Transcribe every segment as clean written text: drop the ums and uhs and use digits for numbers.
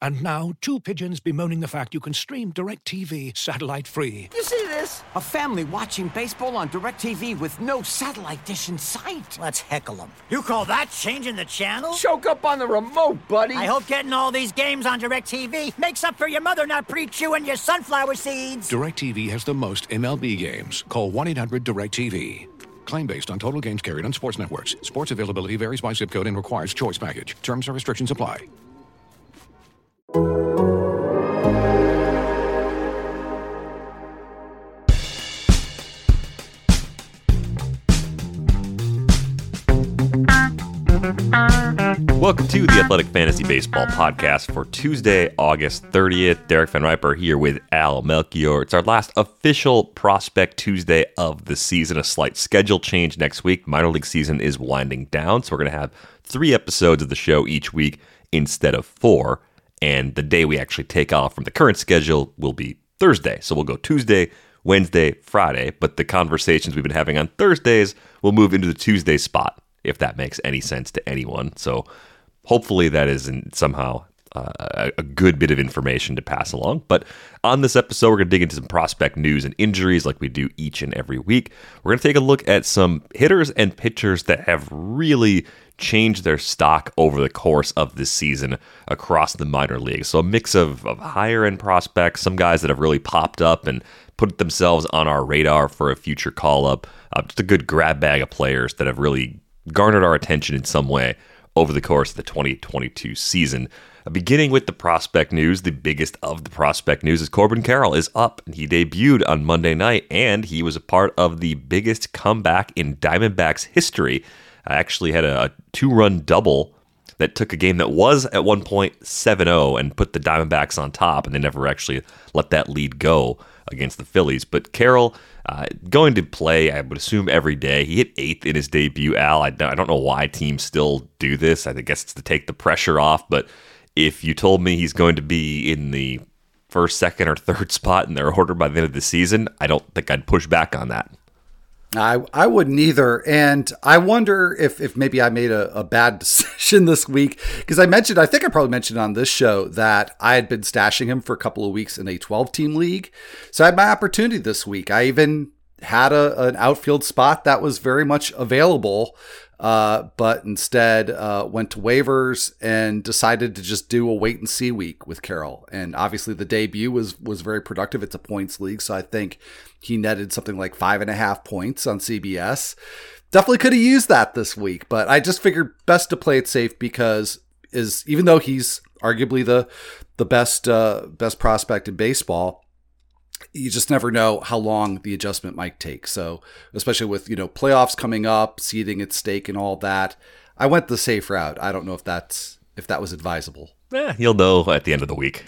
And now, two pigeons bemoaning the fact you can stream DirecTV satellite-free. You see this? A family watching baseball on DirecTV with no satellite dish in sight. Let's heckle them. You call that changing the channel? Choke up on the remote, buddy. I hope getting all these games on DirecTV makes up for your mother not pre-chewing your sunflower seeds. DirecTV has the most MLB games. Call 1-800-DirecTV. Claim based on total games carried on sports networks. Sports availability varies by zip code and requires choice package. Terms and restrictions apply. Welcome to the Athletic Fantasy Baseball Podcast for Tuesday, August 30th. Derek Van Riper here with Al Melchior. It's our last official Prospect Tuesday of the season. A slight schedule change next week. Minor league season is winding down, so we're going to have 3 episodes of the show each week instead of 4. And the day we actually take off from the current schedule will be Thursday. So we'll go Tuesday, Wednesday, Friday. But the conversations we've been having on Thursdays will move into the Tuesday spot, if that makes any sense to anyone. So hopefully that isn't somehow a good bit of information to pass along. But on this episode, we're going to dig into some prospect news and injuries like we do each and every week. We're going to take a look at some hitters and pitchers that have really changed their stock over the course of this season across the minor leagues. So a mix of higher end prospects, some guys that have really popped up and put themselves on our radar for a future call-up. Just a good grab bag of players that have really garnered our attention in some way over the course of the 2022 season. Beginning with the prospect news, the biggest of the prospect news is Corbin Carroll is up. He debuted on Monday night, and he was a part of the biggest comeback in Diamondbacks history. I actually had a 2-run double that took a game that was at one point 7-0 and put the Diamondbacks on top, and they never actually let that lead go against the Phillies. But Carroll going to play, I would assume, every day. He hit 8th in his debut, Al. I don't know why teams still do this. I guess it's to take the pressure off, but if you told me he's going to be in the first, second, or third spot in their order by the end of the season, I don't think I'd push back on that. I wouldn't either. And I wonder if maybe I made a bad decision this week, because I think I probably mentioned on this show that I had been stashing him for a couple of weeks in a 12-team league. So I had my opportunity this week. I even had an outfield spot that was very much available, but instead went to waivers and decided to just do a wait and see week with Carroll. And obviously the debut was very productive. It's a points league, so I think he netted something like 5.5 points on CBS. Definitely could have used that this week, but I just figured best to play it safe, because even though he's arguably the best prospect in baseball, you just never know how long the adjustment might take. So especially with, playoffs coming up, seeding at stake and all that, I went the safe route. I don't know if that was advisable. You'll know at the end of the week.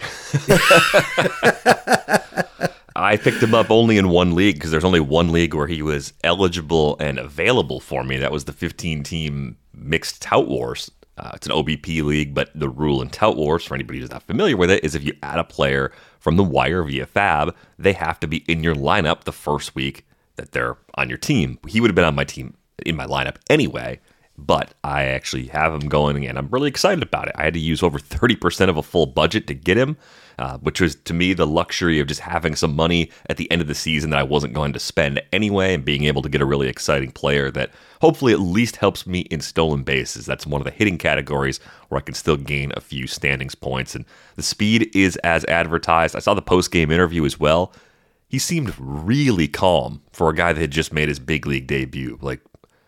I picked him up only in one league, because there's only one league where he was eligible and available for me. That was the 15-team mixed Tout Wars. It's an OBP league, but the rule in Tout Wars, for anybody who's not familiar with it, is if you add a player from the wire via FAB, they have to be in your lineup the first week that they're on your team. He would have been on my team in my lineup anyway, but I actually have him going, and I'm really excited about it. I had to use over 30% of a full budget to get him, which was, to me, the luxury of just having some money at the end of the season that I wasn't going to spend anyway, and being able to get a really exciting player that hopefully at least helps me in stolen bases. That's one of the hitting categories where I can still gain a few standings points, and the speed is as advertised. I saw the post-game interview as well. He seemed really calm for a guy that had just made his big league debut, like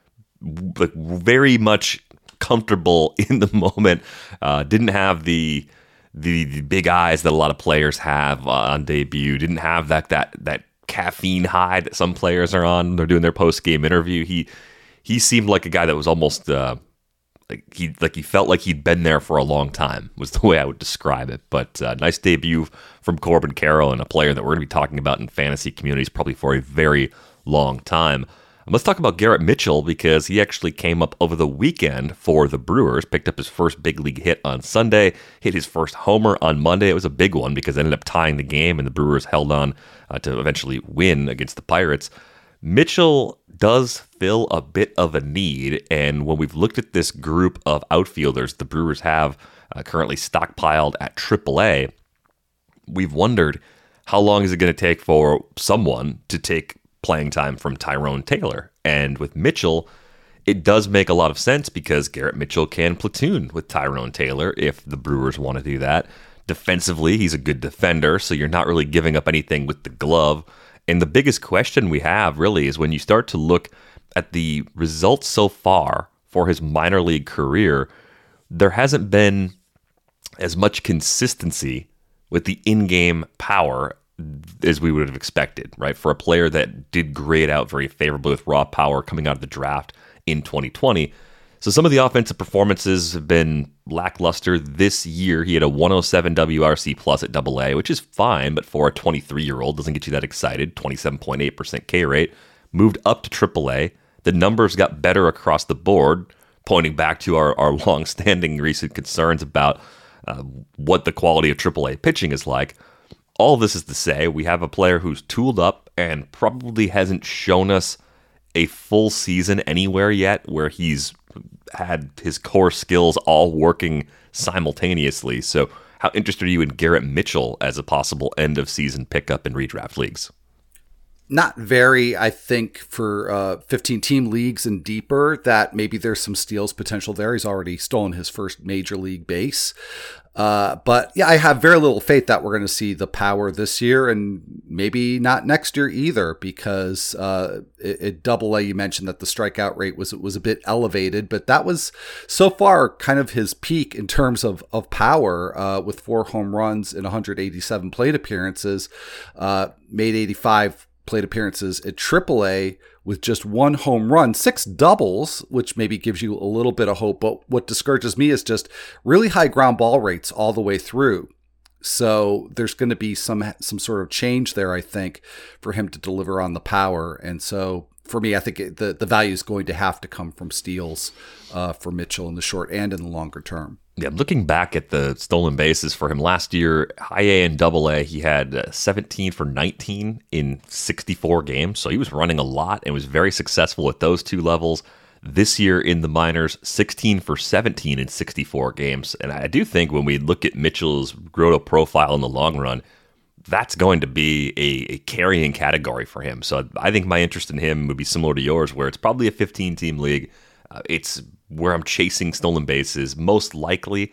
very much comfortable in the moment. Didn't have the big eyes that a lot of players have on debut. Didn't have that caffeine high that some players are on. They're doing their post game interview. He seemed like a guy that was almost like he felt like he'd been there for a long time, was the way I would describe it. But nice debut from Corbin Carroll, and a player that we're going to be talking about in fantasy communities probably for a very long time. Let's talk about Garrett Mitchell, because he actually came up over the weekend for the Brewers, picked up his first big league hit on Sunday, hit his first homer on Monday. It was a big one because it ended up tying the game, and the Brewers held on to eventually win against the Pirates. Mitchell does fill a bit of a need, and when we've looked at this group of outfielders the Brewers have currently stockpiled at AAA. We've wondered, how long is it going to take for someone to take playing time from Tyrone Taylor? And with Mitchell, it does make a lot of sense because Garrett Mitchell can platoon with Tyrone Taylor if the Brewers want to do that. Defensively, he's a good defender, so you're not really giving up anything with the glove. And the biggest question we have really is when you start to look at the results so far for his minor league career, there hasn't been as much consistency with the in-game power as we would have expected, right? For a player that did grade out very favorably with raw power coming out of the draft in 2020. So some of the offensive performances have been lackluster this year. He had a 107 WRC plus at AA, which is fine, but for a 23-year-old, doesn't get you that excited. 27.8% K rate. Moved up to AAA. The numbers got better across the board, pointing back to our long-standing recent concerns about what the quality of AAA pitching is like. All this is to say, we have a player who's tooled up and probably hasn't shown us a full season anywhere yet where he's had his core skills all working simultaneously. So how interested are you in Garrett Mitchell as a possible end-of-season pickup in redraft leagues? Not very. I think for 15-team leagues and deeper, that maybe there's some steals potential there. He's already stolen his first major league base. But yeah, I have very little faith that we're going to see the power this year and maybe not next year either, because at AA, you mentioned that the strikeout rate was a bit elevated, but that was so far kind of his peak in terms of power, with 4 home runs in 187 plate appearances, made 85 plate appearances at AAA with just 1 home run, 6 doubles, which maybe gives you a little bit of hope. But what discourages me is just really high ground ball rates all the way through. So there's going to be some sort of change there, I think, for him to deliver on the power. And so for me, I think the value is going to have to come from steals for Mitchell in the short and in the longer term. Yeah, looking back at the stolen bases for him last year, high A and double A, he had 17 for 19 in 64 games. So he was running a lot and was very successful at those two levels. This year in the minors, 16 for 17 in 64 games. And I do think when we look at Mitchell's Grotto profile in the long run, that's going to be a carrying category for him. So I think my interest in him would be similar to yours, where it's probably a 15-team league. It's where I'm chasing stolen bases. Most likely,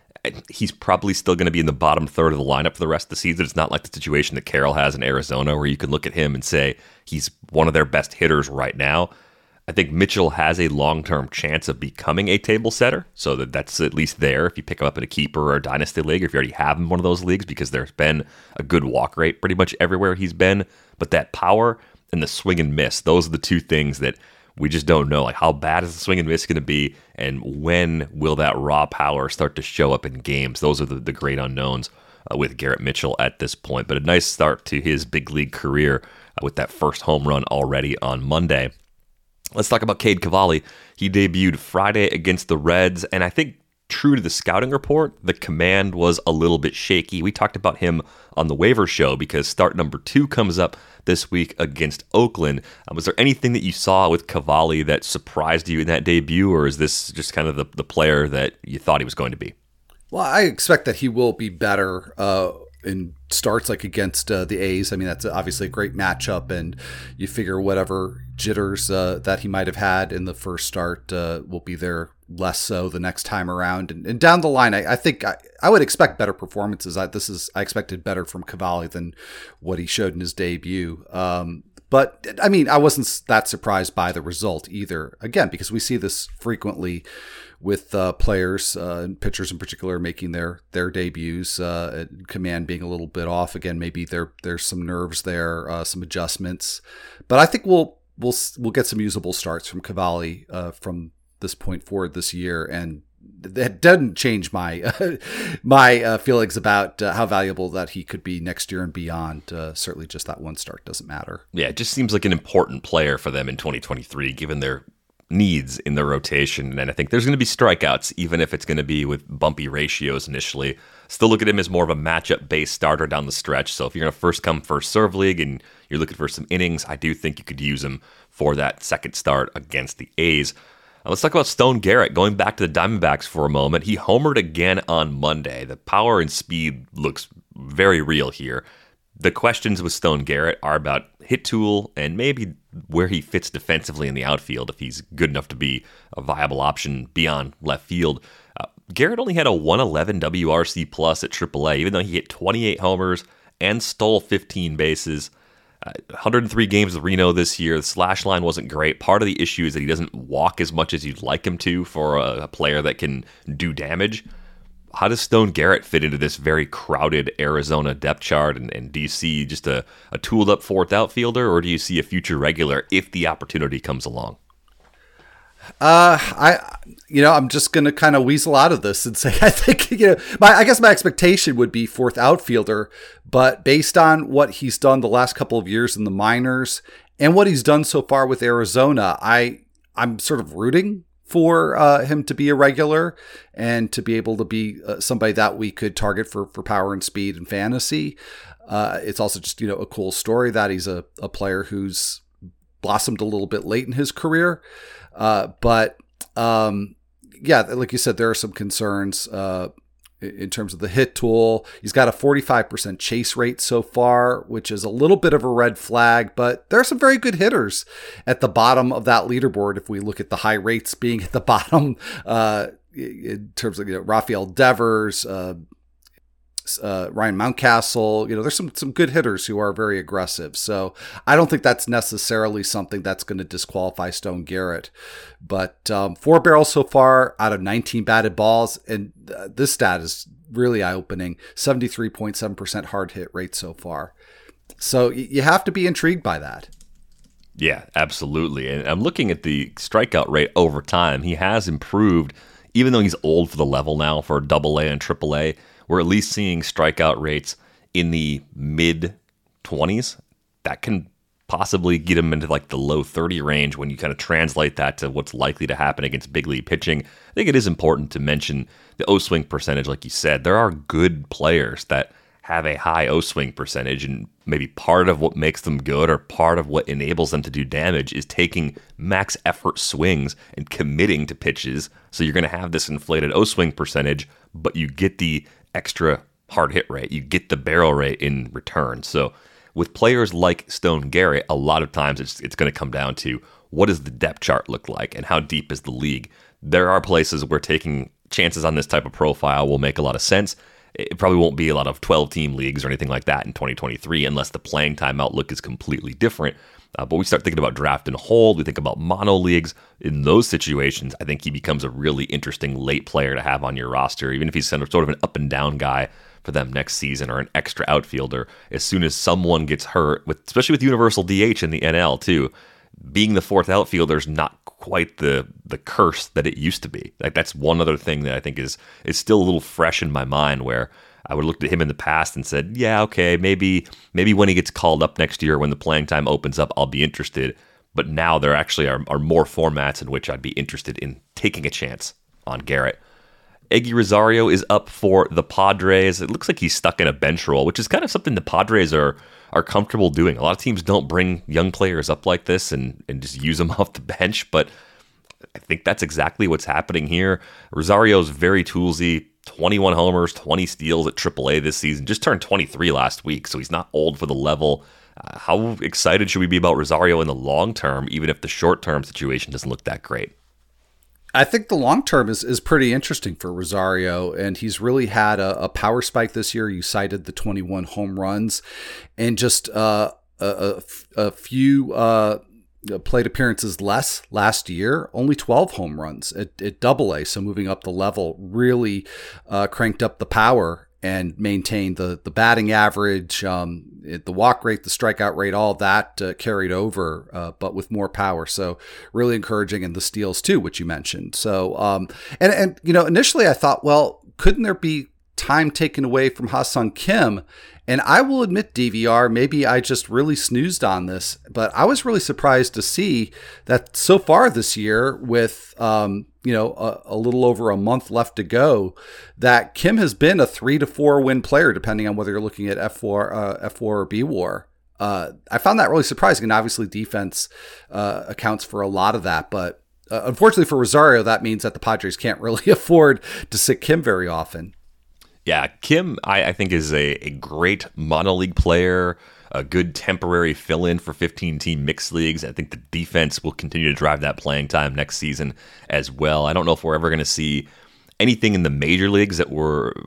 he's probably still going to be in the bottom third of the lineup for the rest of the season. It's not like the situation that Carroll has in Arizona, where you can look at him and say he's one of their best hitters right now. I think Mitchell has a long-term chance of becoming a table setter, so that's at least there if you pick him up in a keeper or a dynasty league, or if you already have him in one of those leagues, because there's been a good walk rate pretty much everywhere he's been. But that power and the swing and miss, those are the two things that we just don't know. Like, how bad is the swing and miss going to be, and when will that raw power start to show up in games? Those are the great unknowns with Garrett Mitchell at this point. But a nice start to his big league career with that first home run already on Monday. Let's talk about Cade Cavalli. He debuted Friday against the Reds, and I think true to the scouting report, the command was a little bit shaky. We talked about him on the waiver show because start number 2 comes up this week against Oakland. Was there anything that you saw with Cavalli that surprised you in that debut, or is this just kind of the player that you thought he was going to be? Well, I expect that he will be better in starts like against the A's. I mean, that's obviously a great matchup, and you figure whatever jitters that he might have had in the first start will be there less so the next time around. And down the line, I think I would expect better performances. I expected better from Cavalli than what he showed in his debut. But I mean, I wasn't that surprised by the result either. Again, because we see this frequently with players and pitchers in particular making their debuts, command being a little bit off. Again, maybe there's some nerves there, some adjustments. But I think we'll get some usable starts from Cavalli from this point forward this year, and that doesn't change my my feelings about how valuable that he could be next year and beyond. Certainly, just that one start doesn't matter. Yeah, it just seems like an important player for them in 2023, given their needs in their rotation. And I think there's going to be strikeouts, even if it's going to be with bumpy ratios initially. Still look at him as more of a matchup-based starter down the stretch. So if you're in a first-come, first-serve league and you're looking for some innings, I do think you could use him for that second start against the A's. Let's talk about Stone Garrett. Going back to the Diamondbacks for a moment, he homered again on Monday. The power and speed looks very real here. The questions with Stone Garrett are about hit tool and maybe where he fits defensively in the outfield if he's good enough to be a viable option beyond left field. Garrett only had a 111 WRC plus at AAA, even though he hit 28 homers and stole 15 bases. 103 games with Reno this year. The slash line wasn't great. Part of the issue is that he doesn't walk as much as you'd like him to for a player that can do damage. How does Stone Garrett fit into this very crowded Arizona depth chart? And do you see just a tooled up fourth outfielder, or do you see a future regular if the opportunity comes along? I'm just going to kind of weasel out of this and say, I think, I guess my expectation would be fourth outfielder, but based on what he's done the last couple of years in the minors and what he's done so far with Arizona, I'm sort of rooting for him to be a regular and to be able to be somebody that we could target for power and speed and fantasy. It's also just, a cool story that he's a player who's blossomed a little bit late in his career. But like you said, there are some concerns in terms of the hit tool. He's got a 45% chase rate so far, which is a little bit of a red flag, but there are some very good hitters at the bottom of that leaderboard. If we look at the high rates being at the bottom, in terms of, Rafael Devers, Ryan Mountcastle, there's some good hitters who are very aggressive. So I don't think that's necessarily something that's going to disqualify Stone Garrett. But 4 barrels so far out of 19 batted balls. And this stat is really eye-opening. 73.7% hard hit rate so far. So you have to be intrigued by that. Yeah, absolutely. And I'm looking at the strikeout rate over time. He has improved, even though he's old for the level now for AA and AAA. We're at least seeing strikeout rates in the mid-20s. That can possibly get him into like the low 30 range when you kind of translate that to what's likely to happen against big league pitching. I think it is important to mention the O-swing percentage, like you said. There are good players that have a high O-swing percentage, and maybe part of what makes them good or part of what enables them to do damage is taking max effort swings and committing to pitches. So you're going to have this inflated O-swing percentage, but you get the extra hard hit rate, you get the barrel rate in return. So with players like Stone Garrett, a lot of times it's going to come down to what does the depth chart look like and how deep is the league. There are places where taking chances on this type of profile will make a lot of sense. It probably won't be a lot of 12-team leagues or anything like that in 2023 unless the playing time outlook is completely different. But we start thinking about draft and hold. We think about mono leagues. In those situations, I think he becomes a really interesting late player to have on your roster, even if he's sort of an up and down guy for them next season or an extra outfielder. As soon as someone gets hurt, especially with universal DH in the NL too, being the fourth outfielder is not quite the curse that it used to be. Like, that's one other thing that I think is still a little fresh in my mind, where I would have looked at him in the past and said, yeah, okay, maybe when he gets called up next year, when the playing time opens up, I'll be interested. But now there actually are more formats in which I'd be interested in taking a chance on Garrett. Eggy Rosario is up for the Padres. It looks like he's stuck in a bench role, which is kind of something the Padres are comfortable doing. A lot of teams don't bring young players up like this and just use them off the bench, but I think that's exactly what's happening here. Rosario's very toolsy. 21 homers, 20 steals at AAA this season. Just turned 23 last week, so he's not old for the level. How excited should we be about Rosario in the long term, even if the short term situation doesn't look that great? I think the long term is pretty interesting for Rosario, and he's really had a power spike this year. You cited the 21 home runs, and just a few plate appearances less last year, only 12 home runs at AA. So moving up the level really cranked up the power and maintained the batting average, the walk rate, the strikeout rate, all that carried over, but with more power. So really encouraging, and the steals too, which you mentioned. So, and initially I thought, well, couldn't there be time taken away from Ha-Seong Kim? And I will admit, DVR, maybe I just really snoozed on this, but I was really surprised to see that so far this year, with a little over a month left to go, that Kim has been a 3 to 4 win player, depending on whether you're looking at F4 or B-WAR. I found that really surprising, and obviously defense accounts for a lot of that. But unfortunately for Rosario, that means that the Padres can't really afford to sit Kim very often. Yeah, Kim, I think, is a great mono-league player, a good temporary fill-in for 15-team mixed leagues. I think the defense will continue to drive that playing time next season as well. I don't know if we're ever going to see anything in the major leagues that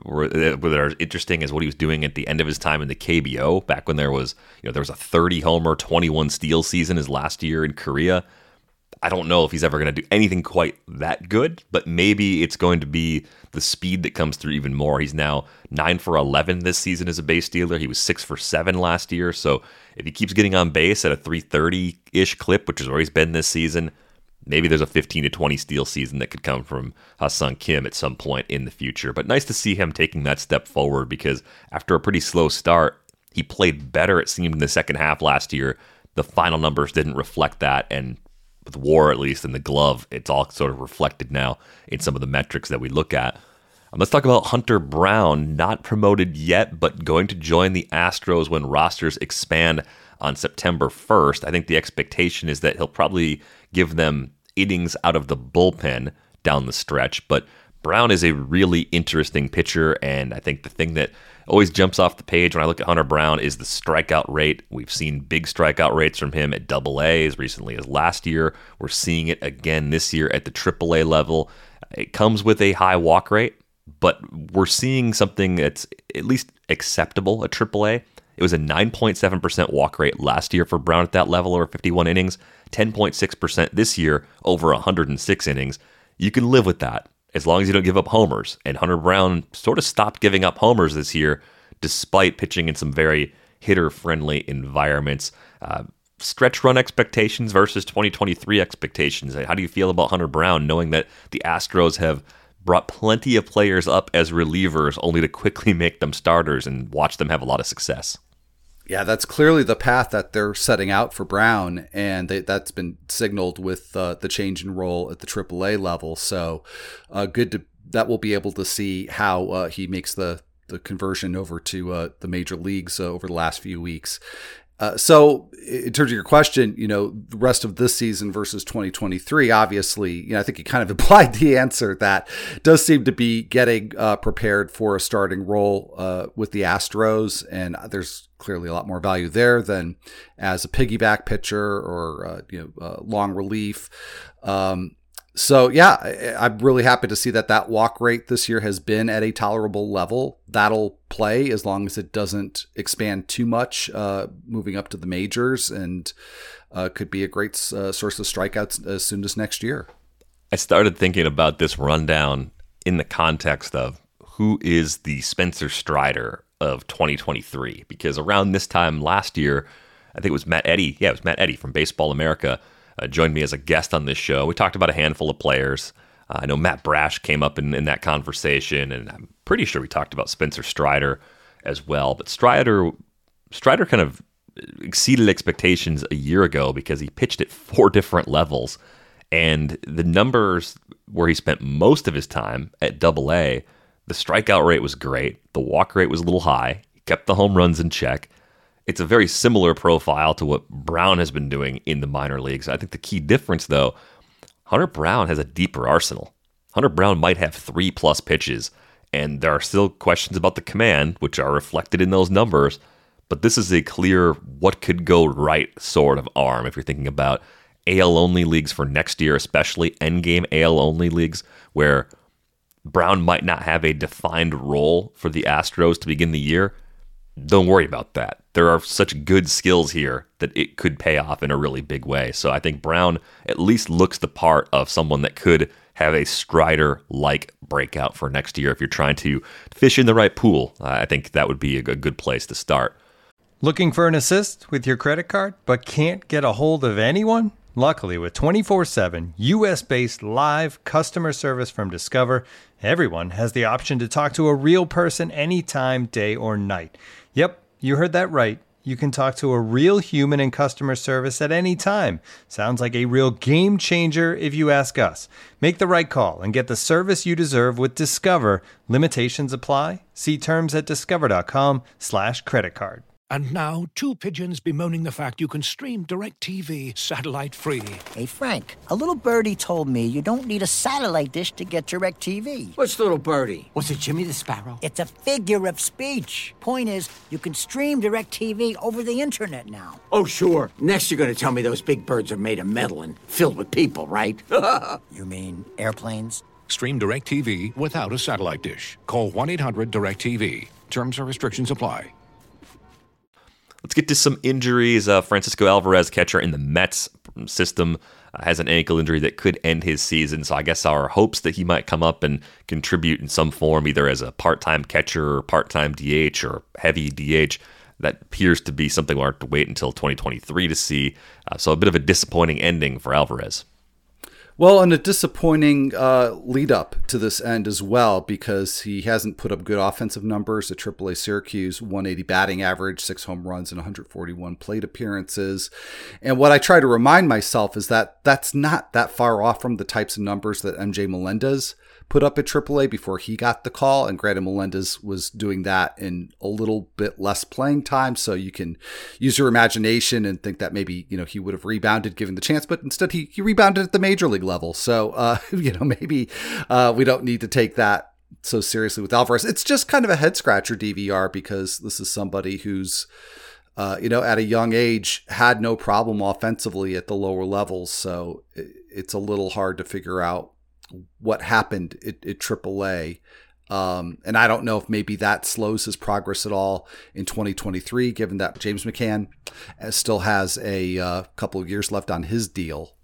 that are interesting as what he was doing at the end of his time in the KBO, back when there was a 30-homer, 21 steal season his last year in Korea. I don't know if he's ever going to do anything quite that good, but maybe it's going to be the speed that comes through even more. He's now 9 for 11 this season as a base stealer. He was 6 for 7 last year. So if he keeps getting on base at a 330-ish clip, which is where he's been this season, maybe there's a 15 to 20 steal season that could come from Ha-Seong Kim at some point in the future. But nice to see him taking that step forward, because after a pretty slow start, he played better, it seemed, in the second half last year. The final numbers didn't reflect that, and with WAR, at least, in the glove, it's all sort of reflected now in some of the metrics that we look at. Let's talk about Hunter Brown, not promoted yet, but going to join the Astros when rosters expand on September 1st. I think the expectation is that he'll probably give them innings out of the bullpen down the stretch, but Brown is a really interesting pitcher, and I think the thing that always jumps off the page when I look at Hunter Brown is the strikeout rate. We've seen big strikeout rates from him at AA as recently as last year. We're seeing it again this year at the AAA level. It comes with a high walk rate, but we're seeing something that's at least acceptable at AAA. It was a 9.7% walk rate last year for Brown at that level over 51 innings, 10.6% this year over 106 innings. You can live with that as long as you don't give up homers. And Hunter Brown sort of stopped giving up homers this year, despite pitching in some very hitter-friendly environments. Stretch run expectations versus 2023 expectations. How do you feel about Hunter Brown, knowing that the Astros have brought plenty of players up as relievers only to quickly make them starters and watch them have a lot of success? Yeah, that's clearly the path that they're setting out for Brown, and that's been signaled with the change in role at the AAA level. So that we'll be able to see how he makes the conversion over to the major leagues over the last few weeks. So in terms of your question, the rest of this season versus 2023, obviously, I think you kind of implied the answer. That does seem to be getting prepared for a starting role with the Astros. And there's clearly a lot more value there than as a piggyback pitcher or, long relief. So, yeah, I'm really happy to see that walk rate this year has been at a tolerable level. That'll play as long as it doesn't expand too much moving up to the majors, and could be a great source of strikeouts as soon as next year. I started thinking about this rundown in the context of who is the Spencer Strider of 2023, because around this time last year, I think it was Matt Eddy. Yeah, it was Matt Eddy from Baseball America. Joined me as a guest on this show. We talked about a handful of players. I know Matt Brash came up in that conversation, and I'm pretty sure we talked about Spencer Strider as well. But Strider kind of exceeded expectations a year ago because he pitched at 4 different levels. And the numbers where he spent most of his time at AA, the strikeout rate was great. The walk rate was a little high. He kept the home runs in check. It's a very similar profile to what Brown has been doing in the minor leagues. I think the key difference, though, Hunter Brown has a deeper arsenal. Hunter Brown might have 3+ pitches, and there are still questions about the command, which are reflected in those numbers. But this is a clear what could go right sort of arm if you're thinking about AL-only leagues for next year, especially endgame AL-only leagues, where Brown might not have a defined role for the Astros to begin the year. Don't worry about that. There are such good skills here that it could pay off in a really big way. So I think Brown at least looks the part of someone that could have a Strider-like breakout for next year. If you're trying to fish in the right pool, I think that would be a good place to start. Looking for an assist with your credit card, but can't get a hold of anyone? Luckily, with 24/7 U.S.-based live customer service from Discover, everyone has the option to talk to a real person anytime, day or night. Yep, you heard that right. You can talk to a real human in customer service at any time. Sounds like a real game changer if you ask us. Make the right call and get the service you deserve with Discover. Limitations apply. See terms at discover.com/creditcard. And now, two pigeons bemoaning the fact you can stream DirecTV satellite-free. Hey, Frank, a little birdie told me you don't need a satellite dish to get DirecTV. What's little birdie? Was it Jimmy the Sparrow? It's a figure of speech. Point is, you can stream DirecTV over the internet now. Oh, sure. Next you're going to tell me those big birds are made of metal and filled with people, right? You mean airplanes? Stream DirecTV without a satellite dish. Call 1-800-DirecTV. Terms and restrictions apply. Let's get to some injuries. Francisco Alvarez, catcher in the Mets system, has an ankle injury that could end his season. So I guess our hopes that he might come up and contribute in some form, either as a part-time catcher or part-time DH or heavy DH, that appears to be something we'll have to wait until 2023 to see. So a bit of a disappointing ending for Alvarez. Well, and a disappointing lead up to this end as well, because he hasn't put up good offensive numbers at AAA Syracuse, 180 batting average, 6 home runs, and 141 plate appearances. And what I try to remind myself is that that's not that far off from the types of numbers that MJ Melendez put up at AAA before he got the call. And granted, Melendez was doing that in a little bit less playing time, so you can use your imagination and think that maybe, he would have rebounded given the chance, but instead he rebounded at the major league level. So, maybe we don't need to take that so seriously with Alvarez. It's just kind of a head scratcher DVR, because this is somebody who's, at a young age had no problem offensively at the lower levels. So it's a little hard to figure out what happened at AAA. And I don't know if maybe that slows his progress at all in 2023, given that James McCann still has a couple of years left on his deal.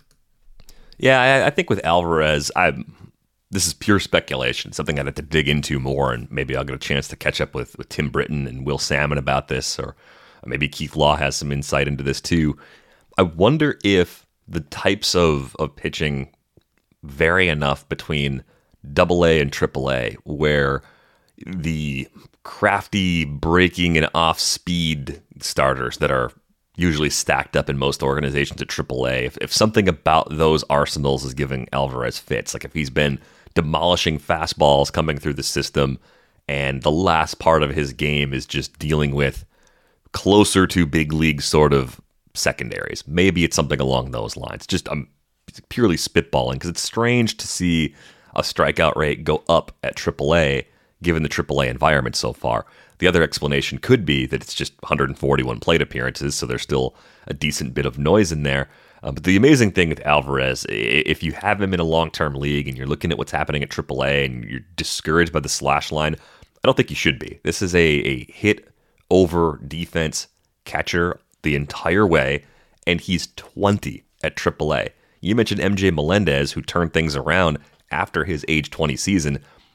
Yeah, I think with Alvarez, this is pure speculation, something I'd have to dig into more, and maybe I'll get a chance to catch up with Tim Britton and Will Salmon about this, or maybe Keith Law has some insight into this too. I wonder if the types of pitching vary enough between AA and AAA, where the crafty breaking and off-speed starters that are usually stacked up in most organizations at AAA, if something about those arsenals is giving Alvarez fits, like if he's been demolishing fastballs coming through the system and the last part of his game is just dealing with closer to big league sort of secondaries, maybe it's something along those lines. Just purely spitballing, because it's strange to see a strikeout rate go up at AAA given the AAA environment so far. The other explanation could be that it's just 141 plate appearances, so there's still a decent bit of noise in there. But the amazing thing with Alvarez, if you have him in a long-term league and you're looking at what's happening at AAA and you're discouraged by the slash line, I don't think you should be. This is a hit over defense catcher the entire way, and he's 20 at AAA. You mentioned MJ Melendez, who turned things around after his age 20 season.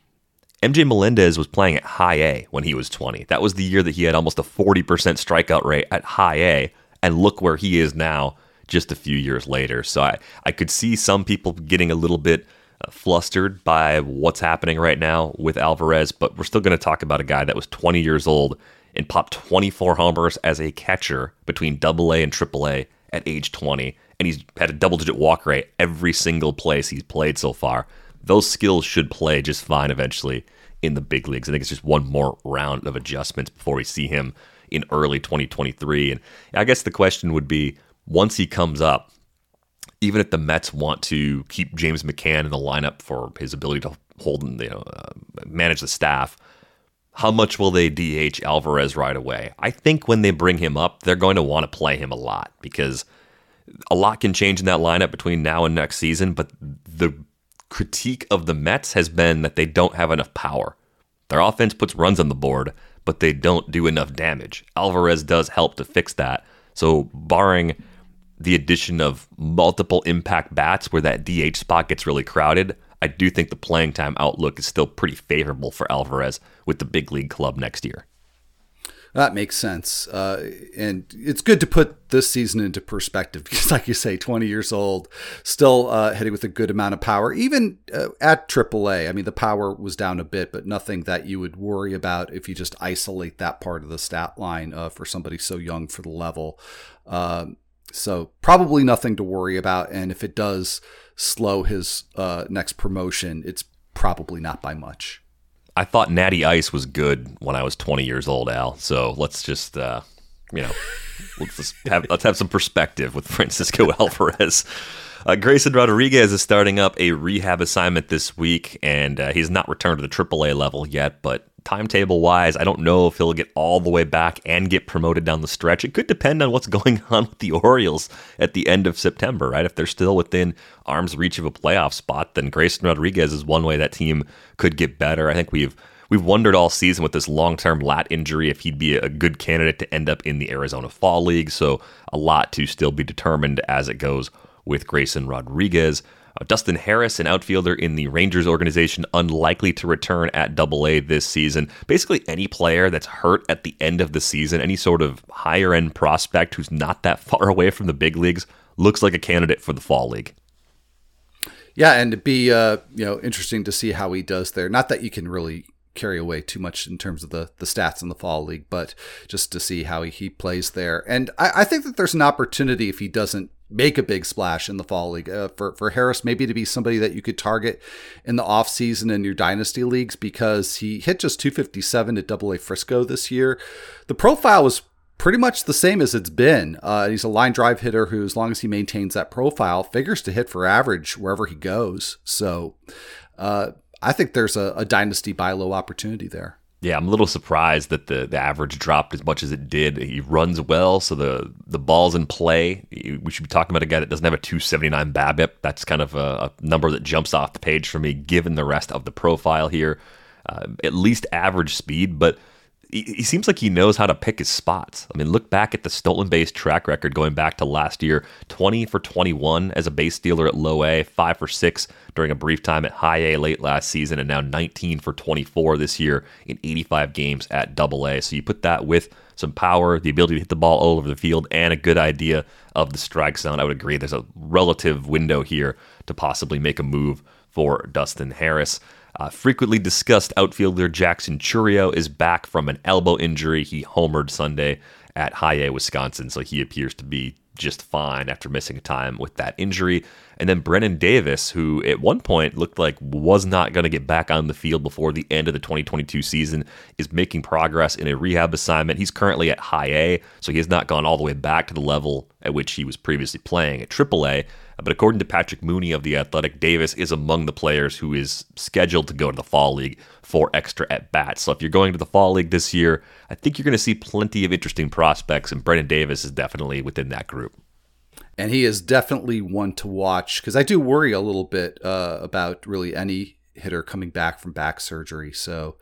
MJ Melendez was playing at high A when he was 20. That was the year that he had almost a 40% strikeout rate at high A, and look where he is now just a few years later. So I could see some people getting a little bit flustered by what's happening right now with Alvarez, but we're still going to talk about a guy that was 20 years old and popped 24 homers as a catcher between AA and AAA at age 20. And he's had a double-digit walk rate every single place he's played so far. Those skills should play just fine eventually in the big leagues. I think it's just one more round of adjustments before we see him in early 2023. And I guess the question would be, once he comes up, even if the Mets want to keep James McCann in the lineup for his ability to hold and manage the staff, how much will they DH Alvarez right away? I think when they bring him up, they're going to want to play him a lot, because a lot can change in that lineup between now and next season, but the critique of the Mets has been that they don't have enough power. Their offense puts runs on the board, but they don't do enough damage. Alvarez does help to fix that. So barring the addition of multiple impact bats where that DH spot gets really crowded, I do think the playing time outlook is still pretty favorable for Alvarez with the big league club next year. That makes sense. And it's good to put this season into perspective, because like you say, 20 years old, still hitting with a good amount of power, even at AAA. I mean, the power was down a bit, but nothing that you would worry about if you just isolate that part of the stat line for somebody so young for the level. So probably nothing to worry about. And if it does slow his next promotion, it's probably not by much. I thought Natty Ice was good when I was 20 years old, Al. So let's just, let's have some perspective with Francisco Alvarez. Grayson Rodriguez is starting up a rehab assignment this week, and he's not returned to the AAA level yet, but timetable-wise, I don't know if he'll get all the way back and get promoted down the stretch. It could depend on what's going on with the Orioles at the end of September, right? If they're still within arm's reach of a playoff spot, then Grayson Rodriguez is one way that team could get better. I think we've wondered all season with this long-term lat injury if he'd be a good candidate to end up in the Arizona Fall League, so a lot to still be determined as it goes with Grayson Rodriguez. Dustin Harris, an outfielder in the Rangers organization, unlikely to return at AA this season. Basically, any player that's hurt at the end of the season, any sort of higher-end prospect who's not that far away from the big leagues, looks like a candidate for the Fall League. Yeah, and it'd be interesting to see how he does there. Not that you can really carry away too much in terms of the stats in the Fall League, but just to see how he plays there. And I think that there's an opportunity if he doesn't make a big splash in the Fall League for Harris, maybe to be somebody that you could target in the offseason in your dynasty leagues, because he hit just 257 at AA Frisco this year. The profile was pretty much the same as it's been. He's a line drive hitter who, as long as he maintains that profile, figures to hit for average wherever he goes. So I think there's a dynasty buy low opportunity there. Yeah, I'm a little surprised that the average dropped as much as it did. He runs well, so the ball's in play. We should be talking about a guy that doesn't have a 279 BABIP. That's kind of a number that jumps off the page for me, given the rest of the profile here. At least average speed, but he seems like he knows how to pick his spots. I mean, look back at the stolen base track record going back to last year. 20 for 21 as a base stealer at low A, 5 for 6 during a brief time at high A late last season, and now 19 for 24 this year in 85 games at double A. So you put that with some power, the ability to hit the ball all over the field, and a good idea of the strike zone. I would agree there's a relative window here to possibly make a move for Dustin Harris. Frequently discussed outfielder Jackson Chourio is back from an elbow injury. He homered Sunday at High A, Wisconsin, so he appears to be just fine after missing a time with that injury. And then Brennan Davis, who at one point looked like was not going to get back on the field before the end of the 2022 season, is making progress in a rehab assignment. He's currently at High A, so he has not gone all the way back to the level at which he was previously playing at AAA. But according to Patrick Mooney of The Athletic, Davis is among the players who is scheduled to go to the Fall League for extra at-bats. So if you're going to the Fall League this year, I think you're going to see plenty of interesting prospects, and Brennan Davis is definitely within that group. And he is definitely one to watch, because I do worry a little bit about really any hitter coming back from back surgery. So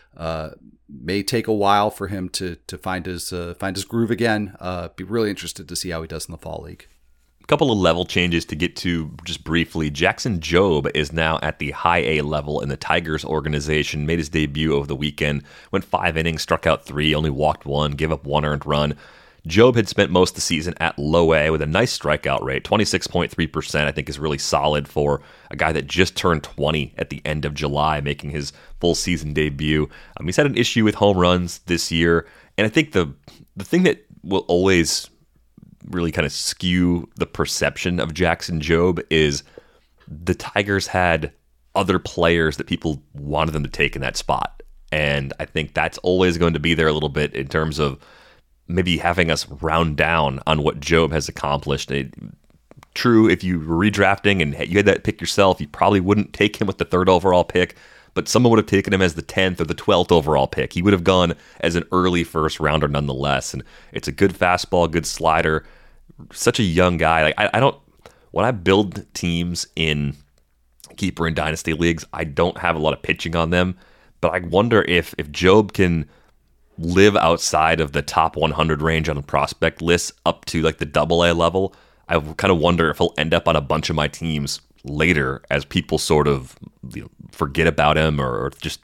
may take a while for him to find his groove again. Be really interested to see how he does in the Fall League. A couple of level changes to get to just briefly. Jackson Jobe is now at the High A level in the Tigers organization. Made his debut over the weekend. Went 5 innings, struck out 3, only walked 1, gave up 1 earned run. Jobe had spent most of the season at low A with a nice strikeout rate. 26.3%, I think, is really solid for a guy that just turned 20 at the end of July, making his full season debut. He's had an issue with home runs this year, and I think the thing that will always really kind of skew the perception of Jackson Jobe is the Tigers had other players that people wanted them to take in that spot. And I think that's always going to be there a little bit in terms of maybe having us round down on what Jobe has accomplished. True, if you were redrafting and you had that pick yourself, you probably wouldn't take him with the 3rd overall pick, but someone would have taken him as the 10th or the 12th overall pick. He would have gone as an early first rounder nonetheless. And it's a good fastball, good slider. Such a young guy. Like when I build teams in keeper and dynasty leagues, I don't have a lot of pitching on them, but I wonder if Jobe can live outside of the top 100 range on the prospect list up to like the AA level. I kind of wonder if he'll end up on a bunch of my teams later as people sort of forget about him, or just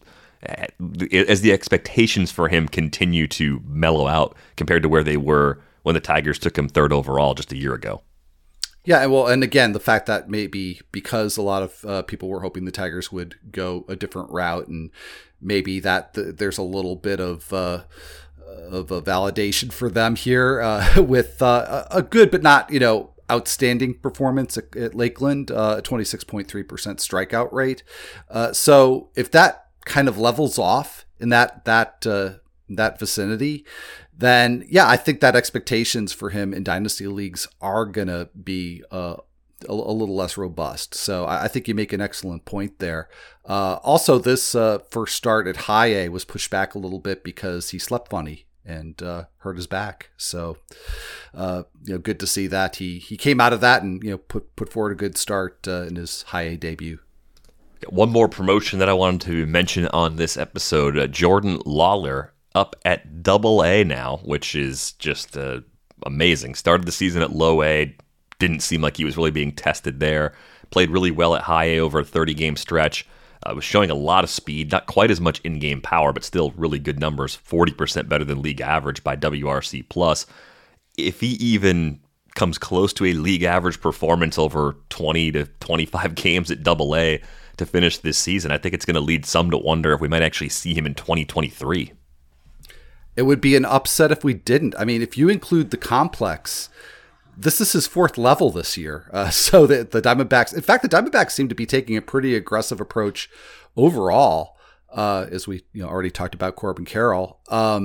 as the expectations for him continue to mellow out compared to where they were when the Tigers took him 3rd overall just a year ago. Yeah, well, and again, the fact that maybe because a lot of people were hoping the Tigers would go a different route, and maybe that there's a little bit of a validation for them here with a good but not outstanding performance at Lakeland, a 26.3% strikeout rate. So if that kind of levels off in that vicinity, then yeah, I think that expectations for him in dynasty leagues are gonna be a little less robust. So I think you make an excellent point there. Also, this first start at high A was pushed back a little bit because he slept funny and hurt his back. So good to see that he came out of that and put forward a good start in his high A debut. One more promotion that I wanted to mention on this episode: Jordan Lawler up at Double A now, which is just amazing. Started the season at Low A, didn't seem like he was really being tested there. Played really well at High A over a 30-game stretch. Was showing a lot of speed, not quite as much in-game power, but still really good numbers, 40% better than league average by WRC+. If he even comes close to a league average performance over 20 to 25 games at Double A to finish this season, I think it's going to lead some to wonder if we might actually see him in 2023. It would be an upset if we didn't. I mean, if you include the complex, this is his fourth level this year. So the Diamondbacks, in fact, the Diamondbacks seem to be taking a pretty aggressive approach overall, as we already talked about Corbin Carroll.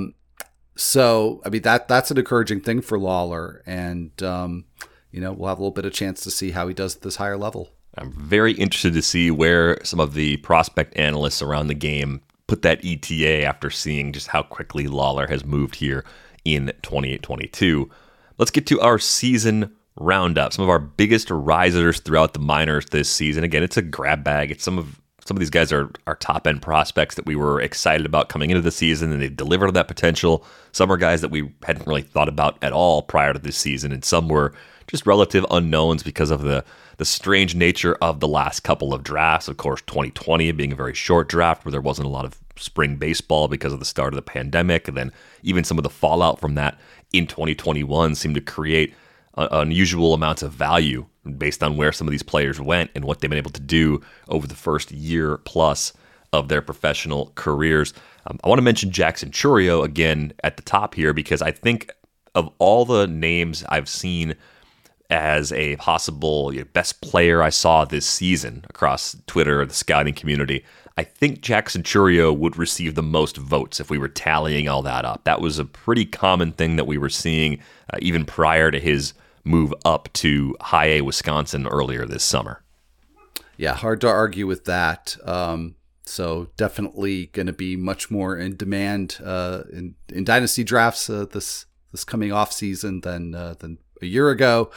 So, I mean, that's an encouraging thing for Lawler. And, we'll have a little bit of chance to see how he does at this higher level. I'm very interested to see where some of the prospect analysts around the game put that ETA after seeing just how quickly Lawler has moved here in 2022. Let's get to our season roundup. Some of our biggest risers throughout the minors this season. Again, it's a grab bag. It's some of these guys are top end prospects that we were excited about coming into the season, and they delivered on that potential. Some are guys that we hadn't really thought about at all prior to this season, and some were just relative unknowns because of the strange nature of the last couple of drafts. Of course, 2020 being a very short draft where there wasn't a lot of spring baseball because of the start of the pandemic, and then even some of the fallout from that in 2021 seemed to create unusual amounts of value based on where some of these players went and what they've been able to do over the first year plus of their professional careers. I want to mention Jackson Chourio again at the top here because I think of all the names I've seen as a possible best player I saw this season across Twitter or the scouting community, I think Jackson Chourio would receive the most votes if we were tallying all that up. That was a pretty common thing that we were seeing even prior to his move up to High A Wisconsin earlier this summer. Yeah, hard to argue with that. So definitely going to be much more in demand in dynasty drafts this coming off season than a year ago.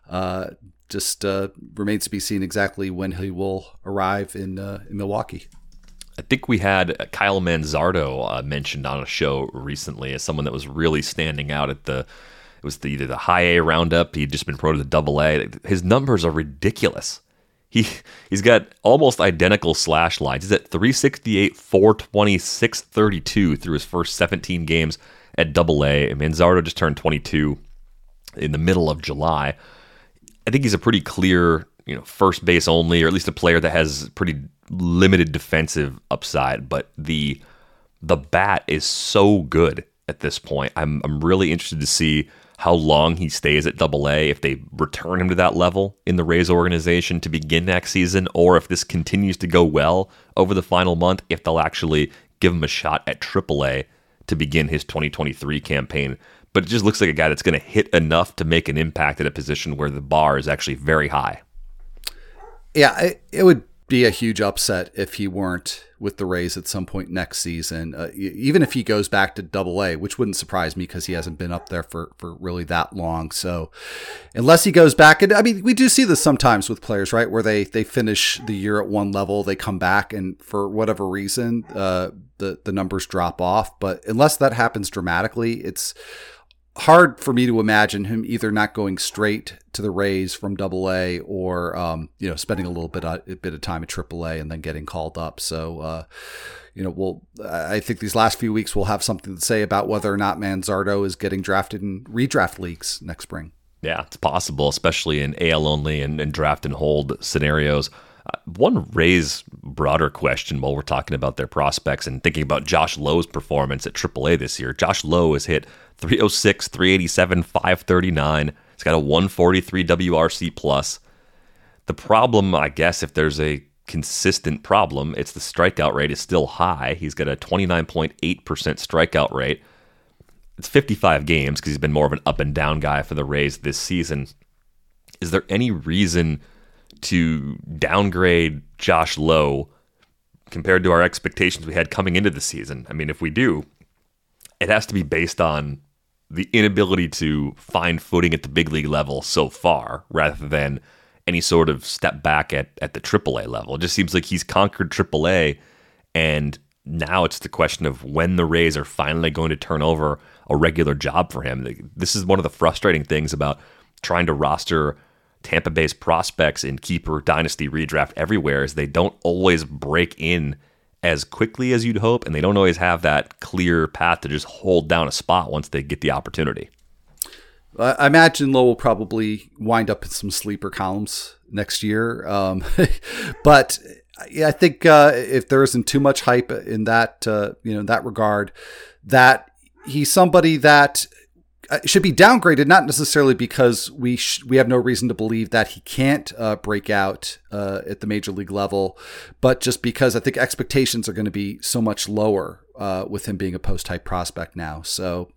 Just remains to be seen exactly when he will arrive in Milwaukee. I think we had Kyle Manzardo mentioned on a show recently as someone that was really standing out at either the High A roundup. He'd just been promoted to Double A. His numbers are ridiculous. He's got almost identical slash lines. He's at 368, 420, 632 through his first 17 games at Double A. And Manzardo just turned 22 in the middle of July. I think he's a pretty clear, first base only, or at least a player that has pretty limited defensive upside. But the bat is so good at this point. I'm really interested to see how long he stays at Double A, if they return him to that level in the Rays organization to begin next season, or if this continues to go well over the final month, if they'll actually give him a shot at Triple A to begin his 2023 campaign. But it just looks like a guy that's going to hit enough to make an impact at a position where the bar is actually very high. Yeah, it would be a huge upset if he weren't with the Rays at some point next season. Even if he goes back to Double A, which wouldn't surprise me because he hasn't been up there for really that long. So unless he goes back, and I mean, we do see this sometimes with players, right? Where they finish the year at one level, they come back and for whatever reason, the numbers drop off. But unless that happens dramatically, it's hard for me to imagine him either not going straight to the Rays from Double A or spending a bit of time at Triple A and then getting called up. So I think these last few weeks we'll have something to say about whether or not Manzardo is getting drafted in redraft leagues next spring. Yeah, it's possible, especially in AL only and draft and hold scenarios. One Rays broader question while we're talking about their prospects and thinking about Josh Lowe's performance at AAA this year. Josh Lowe has hit 306, 387, 539. He's got a 143 WRC+. The problem, I guess, if there's a consistent problem. It's the strikeout rate is still high. He's got a 29.8% strikeout rate. It's 55 games because he's been more of an up and down guy for the Rays this season. Is there any reason to downgrade Josh Lowe compared to our expectations we had coming into the season? I mean, if we do, it has to be based on the inability to find footing at the big league level so far, rather than any sort of step back at the AAA level. It just seems like he's conquered AAA, and now it's the question of when the Rays are finally going to turn over a regular job for him. This is one of the frustrating things about trying to roster Tampa Bay's prospects in keeper, dynasty, redraft everywhere, is they don't always break in as quickly as you'd hope, and they don't always have that clear path to just hold down a spot once they get the opportunity. I imagine Lowe will probably wind up in some sleeper columns next year. But yeah, I think if there isn't too much hype in that, in that regard, that he's somebody that should be downgraded, not necessarily because we have no reason to believe that he can't break out at the major league level, but just because I think expectations are going to be so much lower with him being a post-type prospect now. So,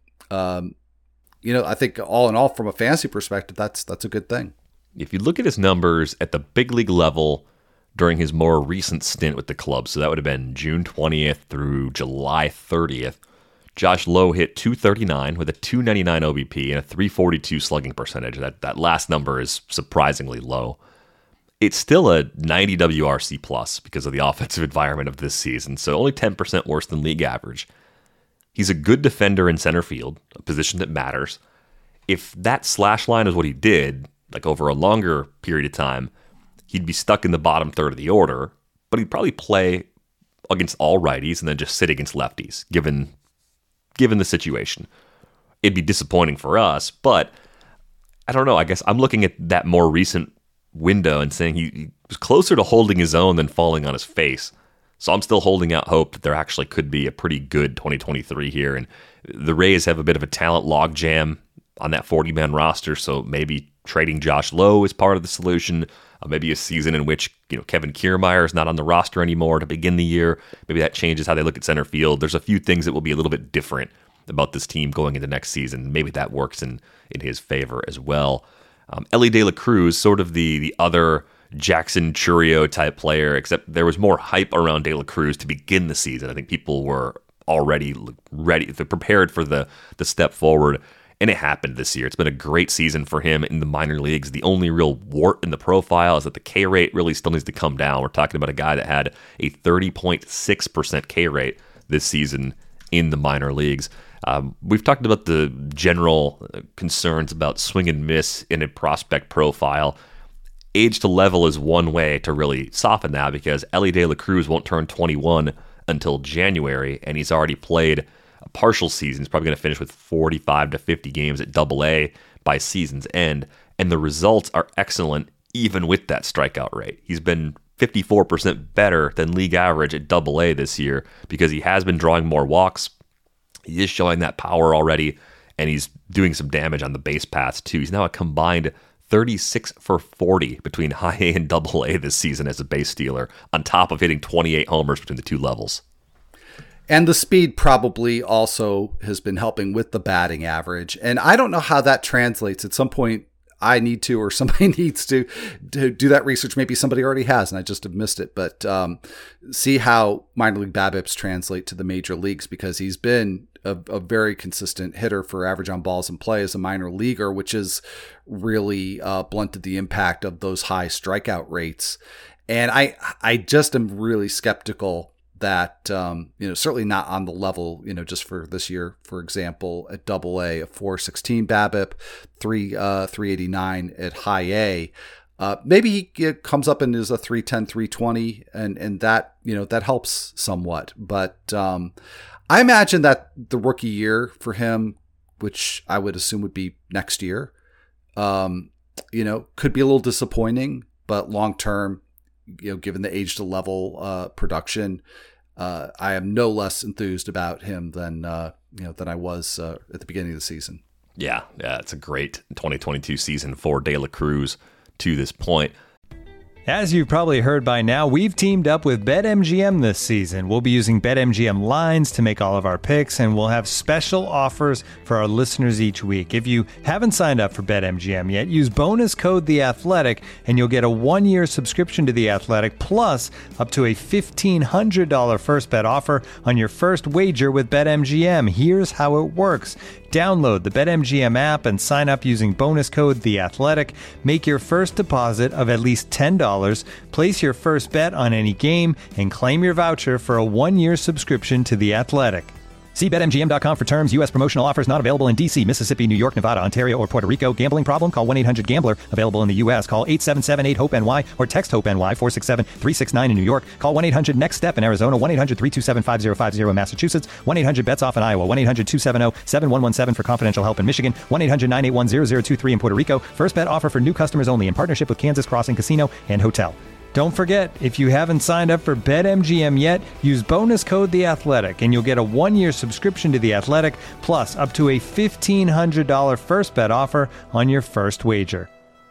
I think all in all, from a fantasy perspective, that's a good thing. If you look at his numbers at the big league level during his more recent stint with the club, so that would have been June 20th through July 30th, Josh Lowe hit .239 with a .299 OBP and a .342 slugging percentage. That last number is surprisingly low. It's still a 90 WRC plus because of the offensive environment of this season, so only 10% worse than league average. He's a good defender in center field, a position that matters. If that slash line is what he did, like over a longer period of time, he'd be stuck in the bottom third of the order, but he'd probably play against all righties and then just sit against lefties, given the situation. It'd be disappointing for us, but I don't know. I guess I'm looking at that more recent window and saying he was closer to holding his own than falling on his face. So I'm still holding out hope that there actually could be a pretty good 2023 here. And the Rays have a bit of a talent logjam on that 40-man roster, so maybe trading Josh Lowe is part of the solution. Maybe a season in which Kevin Kiermaier is not on the roster anymore to begin the year. Maybe that changes how they look at center field. There's a few things that will be a little bit different about this team going into next season. Maybe that works in his favor as well. Elly De La Cruz, sort of the other Jackson Chourio type player, except there was more hype around De La Cruz to begin the season. I think people were already ready, prepared for the step forward. And it happened this year. It's been a great season for him in the minor leagues. The only real wart in the profile is that the K rate really still needs to come down. We're talking about a guy that had a 30.6% K rate this season in the minor leagues. We've talked about the general concerns about swing and miss in a prospect profile. Age to level is one way to really soften that, because Elly De La Cruz won't turn 21 until January, and he's already played a partial season. He's probably going to finish with 45 to 50 games at AA by season's end, and the results are excellent even with that strikeout rate. He's been 54% better than league average at AA this year because he has been drawing more walks. He is showing that power already, and he's doing some damage on the base paths too. He's now a combined 36 for 40 between high A and AA this season as a base stealer, on top of hitting 28 homers between the two levels. And the speed probably also has been helping with the batting average. And I don't know how that translates. At some point, I need to, or somebody needs to do that research. Maybe somebody already has, and I just have missed it. But see how minor league BABIPs translate to the major leagues, because he's been a very consistent hitter for average on balls in play as a minor leaguer, which has really blunted the impact of those high strikeout rates. And I just am really skeptical that, certainly not on the level, just for this year, for example, at AA, a 416 BABIP, 389 at high A. Maybe he comes up and is a 310, 320, and that, that helps somewhat. But I imagine that the rookie year for him, which I would assume would be next year, could be a little disappointing, but long term, given the age to level production, I am no less enthused about him than I was at the beginning of the season. Yeah, it's a great 2022 season for De La Cruz to this point. As you've probably heard by now, we've teamed up with BetMGM this season. We'll be using BetMGM lines to make all of our picks, and we'll have special offers for our listeners each week. If you haven't signed up for BetMGM yet, use bonus code The Athletic, and you'll get a 1-year subscription to The Athletic, plus up to a $1,500 first bet offer on your first wager with BetMGM. Here's how it works. Download the BetMGM app and sign up using bonus code The Athletic. Make your first deposit of at least $10. Place your first bet on any game and claim your voucher for a 1-year subscription to The Athletic. See BetMGM.com for terms. U.S. promotional offers not available in D.C., Mississippi, New York, Nevada, Ontario, or Puerto Rico. Gambling problem? Call 1-800-GAMBLER. Available in the U.S. Call 877-8-HOPE-NY or text HOPE-NY 467-369 in New York. Call 1-800-NEXT-STEP in Arizona. 1-800-327-5050 in Massachusetts. 1-800-BETS-OFF in Iowa. 1-800-270-7117 for confidential help in Michigan. 1-800-981-0023 in Puerto Rico. First bet offer for new customers only in partnership with Kansas Crossing Casino and Hotel. Don't forget, if you haven't signed up for BetMGM yet, use bonus code The Athletic, and you'll get a 1-year subscription to The Athletic, plus up to a $1,500 first bet offer on your first wager.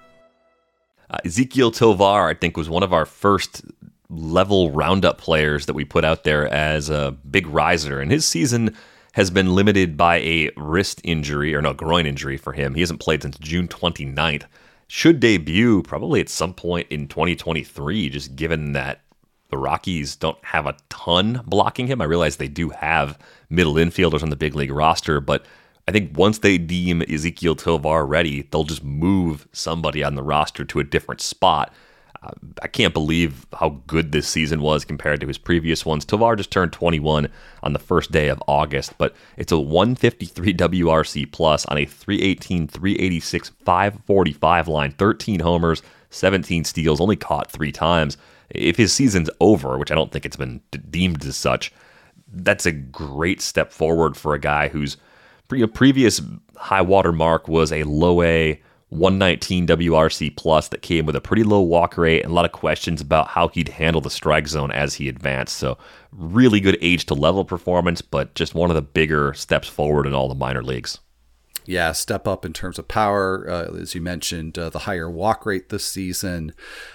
Ezequiel Tovar, I think, was one of our first level roundup players that we put out there as a big riser, and his season has been limited by a groin injury for him. He hasn't played since June 29th. Should debut probably at some point in 2023, just given that the Rockies don't have a ton blocking him. I realize they do have middle infielders on the big league roster, but I think once they deem Ezequiel Tovar ready, they'll just move somebody on the roster to a different spot. I can't believe how good this season was compared to his previous ones. Tovar just turned 21 on the first day of August, but it's a 153 WRC plus on a 318, 386, 545 line, 13 homers, 17 steals, only caught 3 times. If his season's over, which I don't think it's been deemed as such, that's a great step forward for a guy whose previous high water mark was a low A 119 WRC plus that came with a pretty low walk rate and a lot of questions about how he'd handle the strike zone as he advanced. So really good age to level performance, but just one of the bigger steps forward in all the minor leagues. Yeah, step up in terms of power. As you mentioned, the higher walk rate this season.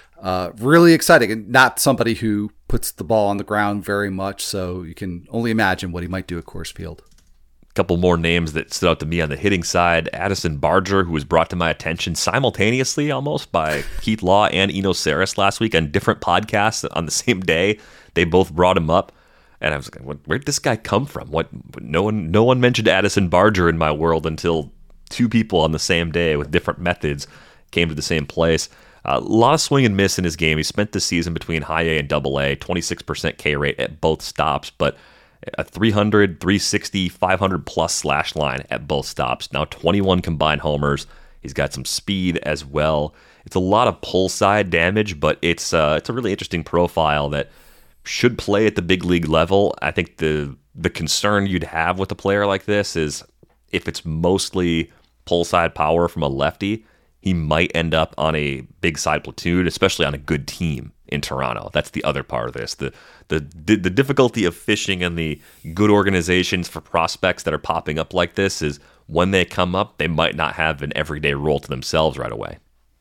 Really exciting, and not somebody who puts the ball on the ground very much, so you can only imagine what he might do at Coors Field. Couple more names that stood out to me on the hitting side. Addison Barger, who was brought to my attention simultaneously almost by Keith Law and Eno Saris last week on different podcasts on the same day. They both brought him up, and I was like, where'd this guy come from? No one mentioned Addison Barger in my world until 2 people on the same day with different methods came to the same place. A lot of swing and miss in his game. He spent the season between high A and double A, 26% K rate at both stops, but a 300, 360, 500 plus slash line at both stops. Now 21 combined homers. He's got some speed as well. It's a lot of pull side damage, but it's a really interesting profile that should play at the big league level. I think the concern you'd have with a player like this is if it's mostly pull side power from a lefty, he might end up on a big side platoon, especially on a good team in Toronto. That's the other part of this. The difficulty of fishing in the good organizations for prospects that are popping up like this is when they come up, they might not have an everyday role to themselves right away.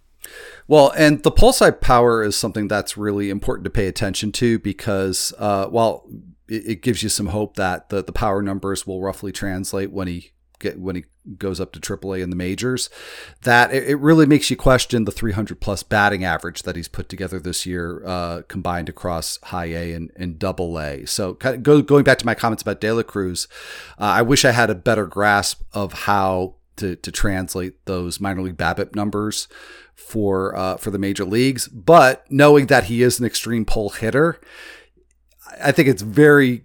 Well, and the pull side power is something that's really important to pay attention to because while it gives you some hope that the power numbers will roughly translate when he goes up to AAA in the majors, that it really makes you question the 300 plus batting average that he's put together this year, combined across high A and double A. So kind of going back to my comments about De La Cruz, I wish I had a better grasp of how to translate those minor league BABIP numbers for the major leagues. But knowing that he is an extreme pull hitter, I think it's very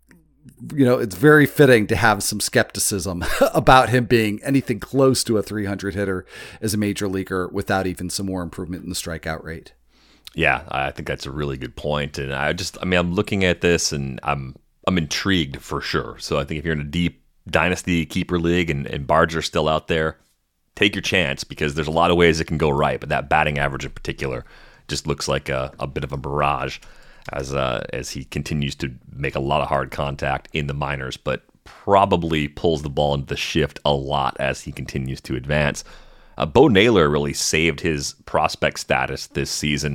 fitting to have some skepticism about him being anything close to a 300 hitter as a major leaguer without even some more improvement in the strikeout rate. Yeah, I think that's a really good point. And I'm looking at this and I'm intrigued for sure. So I think if you're in a deep dynasty keeper league and Barger's still out there, take your chance because there's a lot of ways it can go right. But that batting average in particular just looks like a bit of a mirage as he continues to make a lot of hard contact in the minors, but probably pulls the ball into the shift a lot as he continues to advance. Bo Naylor really saved his prospect status this season.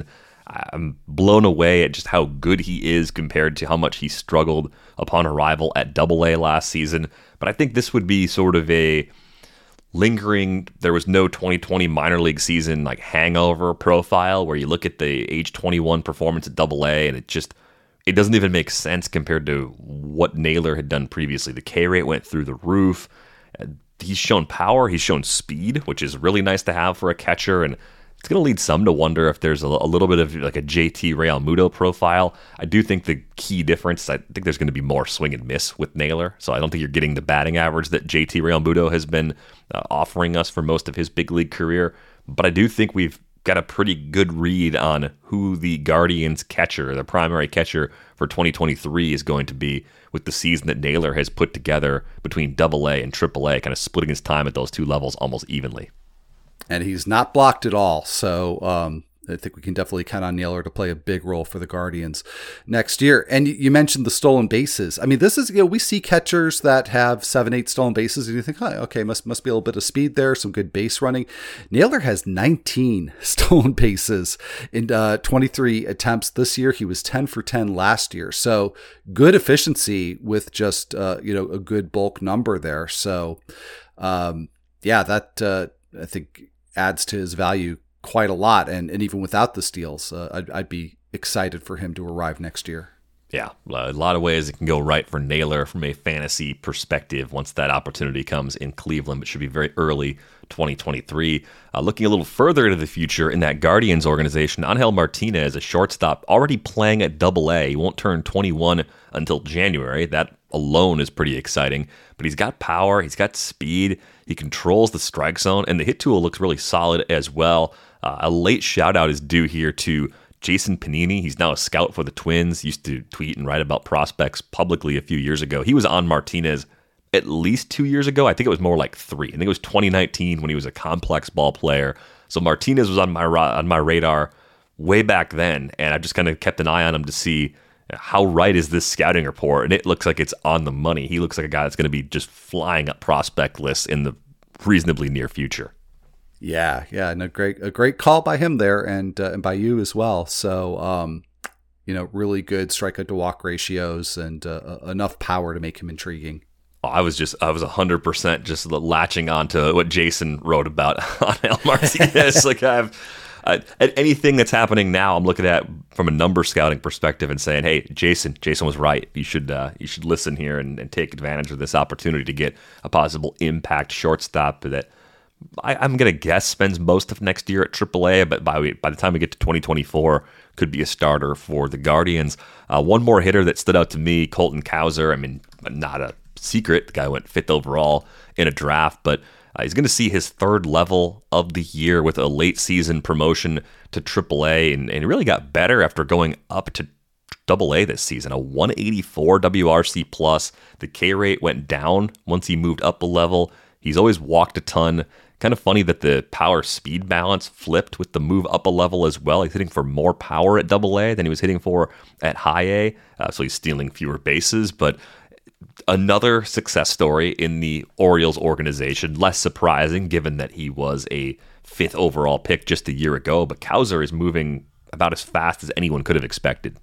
I'm blown away at just how good he is compared to how much he struggled upon arrival at Double-A last season. But I think this would be sort of a lingering, there was no 2020 minor league season like hangover profile where you look at the age 21 performance at Double-A and it doesn't even make sense compared to what Naylor had done previously. The K rate went through the roof. He's shown power. He's shown speed, which is really nice to have for a catcher. And it's going to lead some to wonder if there's a little bit of like a JT Realmuto profile. I do think the key difference, I think there's going to be more swing and miss with Naylor. So I don't think you're getting the batting average that JT Realmuto has been offering us for most of his big league career. But I do think we've got a pretty good read on who the Guardians catcher, the primary catcher for 2023 is going to be with the season that Naylor has put together between Double-A and Triple-A, kind of splitting his time at those two levels almost evenly. And he's not blocked at all. So I think we can definitely count on Naylor to play a big role for the Guardians next year. And you mentioned the stolen bases. I mean, this is, we see catchers that have 7-8 stolen bases, and you think, oh, okay, must be a little bit of speed there, some good base running. Naylor has 19 stolen bases in 23 attempts this year. He was 10 for 10 last year. So good efficiency with just, a good bulk number there. So, that I think adds to his value quite a lot. And even without the steals, I'd be excited for him to arrive next year. Yeah, a lot of ways it can go right for Naylor from a fantasy perspective once that opportunity comes in Cleveland, but should be very early 2023. Looking a little further into the future in that Guardians organization, Angel Martinez, a shortstop, already playing at Double-A. He won't turn 21 until January. That alone is pretty exciting, but he's got power, he's got speed, he controls the strike zone, and the hit tool looks really solid as well. A late shout out is due here to Jason Panini. He's now a scout for the Twins. He used to tweet and write about prospects publicly a few years ago. He was on Martinez at least 2 years ago. I think it was more like 3. I think it was 2019 when he was a complex ball player. So Martinez was on my radar way back then, and I just kind of kept an eye on him to see how right is this scouting report, and it looks like it's on the money. He looks like a guy that's going to be just flying up prospect lists in the reasonably near future. Yeah, and a great call by him there, and by you as well. So, really good strikeout to walk ratios and enough power to make him intriguing. I was 100% just latching on to what Jason wrote about on El Martinez. Like at anything that's happening now, I'm looking at from a number scouting perspective and saying, hey, Jason was right. You should listen here and take advantage of this opportunity to get a possible impact shortstop that I'm going to guess spends most of next year at Triple-A, but by the time we get to 2024, could be a starter for the Guardians. One more hitter that stood out to me, Colton Cowser. I mean, not a secret. The guy went 5th overall in a draft, but he's going to see his 3rd level of the year with a late season promotion to Triple-A, and he really got better after going up to Double-A this season. A 184 WRC plus. The K rate went down once he moved up a level. He's always walked a ton. Kind of funny that the power speed balance flipped with the move up a level as well. He's hitting for more power at Double-A than he was hitting for at High A, so he's stealing fewer bases. But another success story in the Orioles organization. Less surprising given that he was a 5th overall pick just a year ago, but Cowser is moving about as fast as anyone could have expected.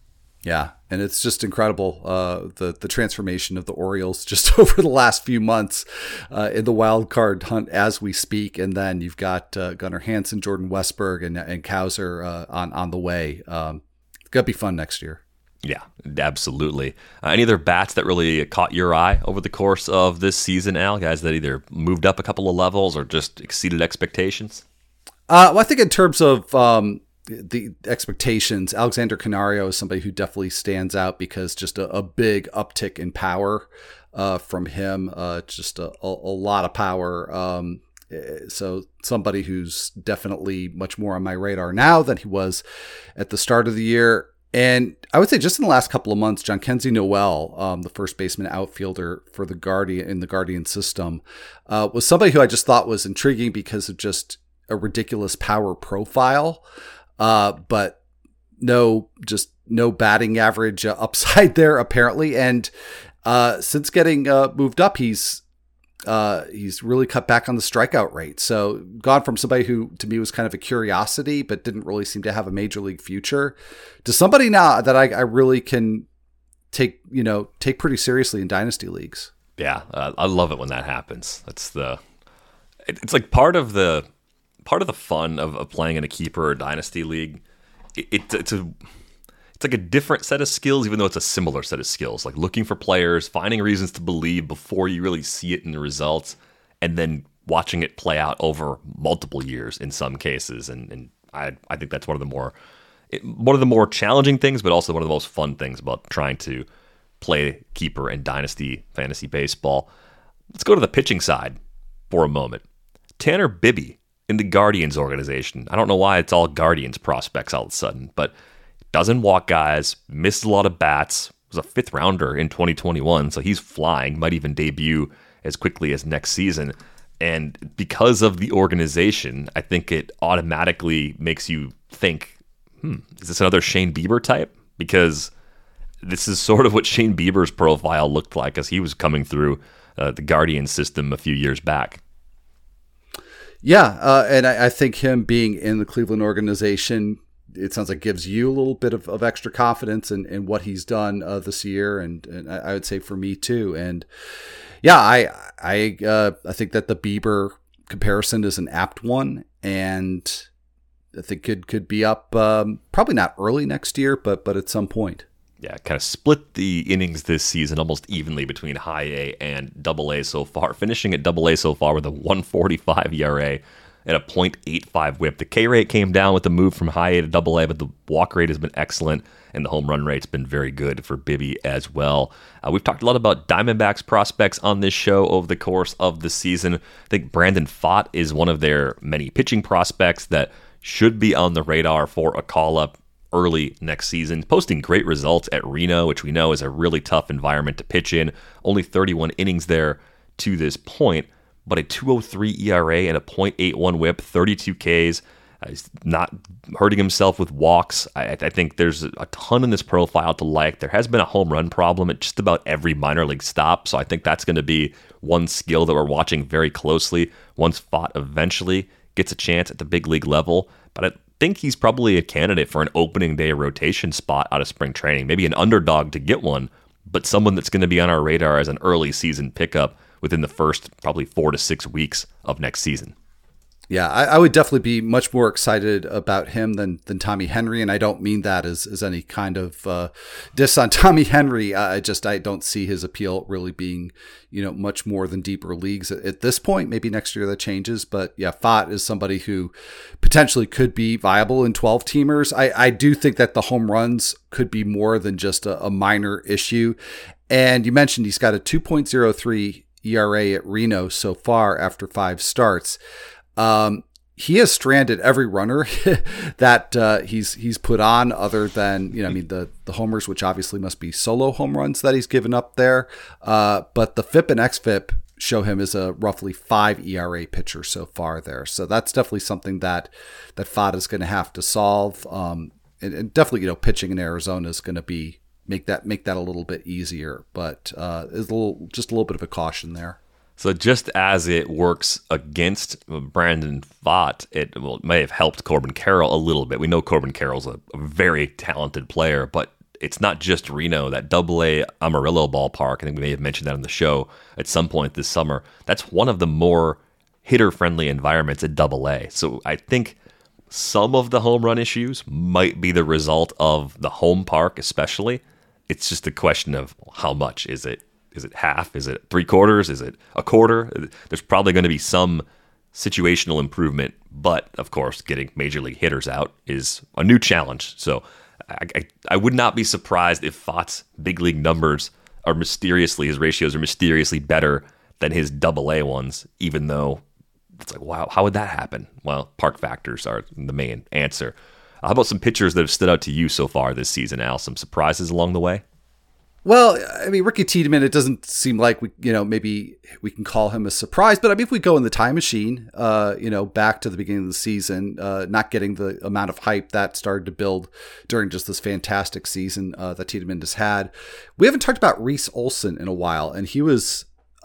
Yeah, and it's just incredible, the transformation of the Orioles just over the last few months in the wild card hunt as we speak. And then you've got Gunnar Hansen, Jordan Westberg, and Cowser on the way. It's going to be fun next year. Yeah, absolutely. Any other bats that really caught your eye over the course of this season, Al? Guys that either moved up a couple of levels or just exceeded expectations? Well, I think in terms of the expectations, Alexander Canario is somebody who definitely stands out because just a big uptick in power from him, just a lot of power. So somebody who's definitely much more on my radar now than he was at the start of the year. And I would say just in the last couple of months, Jhonkensy Noel, the first baseman outfielder for the Guardian system, was somebody who I just thought was intriguing because of just a ridiculous power profile. But no batting average upside there apparently. And since getting moved up, he's He's really cut back on the strikeout rate. So gone from somebody who to me was kind of a curiosity, but didn't really seem to have a major league future, to somebody now that I really can take pretty seriously in dynasty leagues. Yeah, I love it when that happens. It's like part of the fun of playing in a keeper or dynasty league. It's like a different set of skills, even though it's a similar set of skills. Like looking for players, finding reasons to believe before you really see it in the results, and then watching it play out over multiple years in some cases. And I think that's one of the more challenging things, but also one of the most fun things about trying to play keeper and dynasty fantasy baseball. Let's go to the pitching side for a moment. Tanner Bibee in the Guardians organization. I don't know why it's all Guardians prospects all of a sudden, but doesn't walk guys, missed a lot of bats, was a 5th rounder in 2021, so he's flying, might even debut as quickly as next season. And because of the organization, I think it automatically makes you think, is this another Shane Bieber type? Because this is sort of what Shane Bieber's profile looked like as he was coming through the Guardian system a few years back. Yeah, and I think him being in the Cleveland organization, it sounds like gives you a little bit of extra confidence in what he's done this year, and I would say for me too. And yeah, I think that the Bieber comparison is an apt one, and I think could be up probably not early next year, but at some point. Yeah, kind of split the innings this season almost evenly between high A and double A so far, finishing at double A so far with a 1.45 ERA and a 0.85 whip. The K rate came down with the move from high A to double A, but the walk rate has been excellent, and the home run rate's been very good for Bibby as well. We've talked a lot about Diamondbacks prospects on this show over the course of the season. I think Brandon Pfaadt is one of their many pitching prospects that should be on the radar for a call-up early next season, posting great results at Reno, which we know is a really tough environment to pitch in. Only 31 innings there to this point, but a 2.03 ERA and a 0.81 whip, 32 Ks. He's not hurting himself with walks. I think there's a ton in this profile to like. There has been a home run problem at just about every minor league stop, so I think that's going to be one skill that we're watching very closely once Pfaadt eventually gets a chance at the big league level. But I think he's probably a candidate for an opening day rotation spot out of spring training, maybe an underdog to get one, but someone that's going to be on our radar as an early season pickup within the first probably 4 to 6 weeks of next season. Yeah, I would definitely be much more excited about him than Tommy Henry, and I don't mean that as any kind of diss on Tommy Henry. I don't see his appeal really being, much more than deeper leagues at this point. Maybe next year that changes, but yeah, Pfaadt is somebody who potentially could be viable in 12-teamers. I do think that the home runs could be more than just a minor issue, and you mentioned he's got a 2.03 ERA at Reno so far after 5 starts. He has stranded every runner that he's put on, other than the homers, which obviously must be solo home runs that he's given up there. But the FIP and XFIP show him as a roughly 5 ERA pitcher so far there. So that's definitely something that Pfaadt is going to have to solve. And definitely pitching in Arizona is going to make that a little bit easier. But there's just a little bit of a caution there. So just as it works against Brandon Pfaadt, it may have helped Corbin Carroll a little bit. We know Corbin Carroll's a very talented player, but it's not just Reno. That AA Amarillo ballpark, I think we may have mentioned that on the show at some point this summer, that's one of the more hitter-friendly environments at AA. So I think some of the home run issues might be the result of the home park especially. It's just a question of how much is it? Is it half? Is it 3/4? Is it a quarter? There's probably going to be some situational improvement, but of course, getting major league hitters out is a new challenge. So I would not be surprised if Pfaadt's big league numbers his ratios are mysteriously better than his AA ones, even though it's like, wow, how would that happen? Well, park factors are the main answer. How about some pitchers that have stood out to you so far this season, Al? Some surprises along the way? Well, I mean, Ricky Tiedemann, it doesn't seem like maybe we can call him a surprise, but I mean, if we go in the time machine, back to the beginning of the season, not getting the amount of hype that started to build during just this fantastic season that Tiedemann has had. We haven't talked about Reese Olson in a while, and he was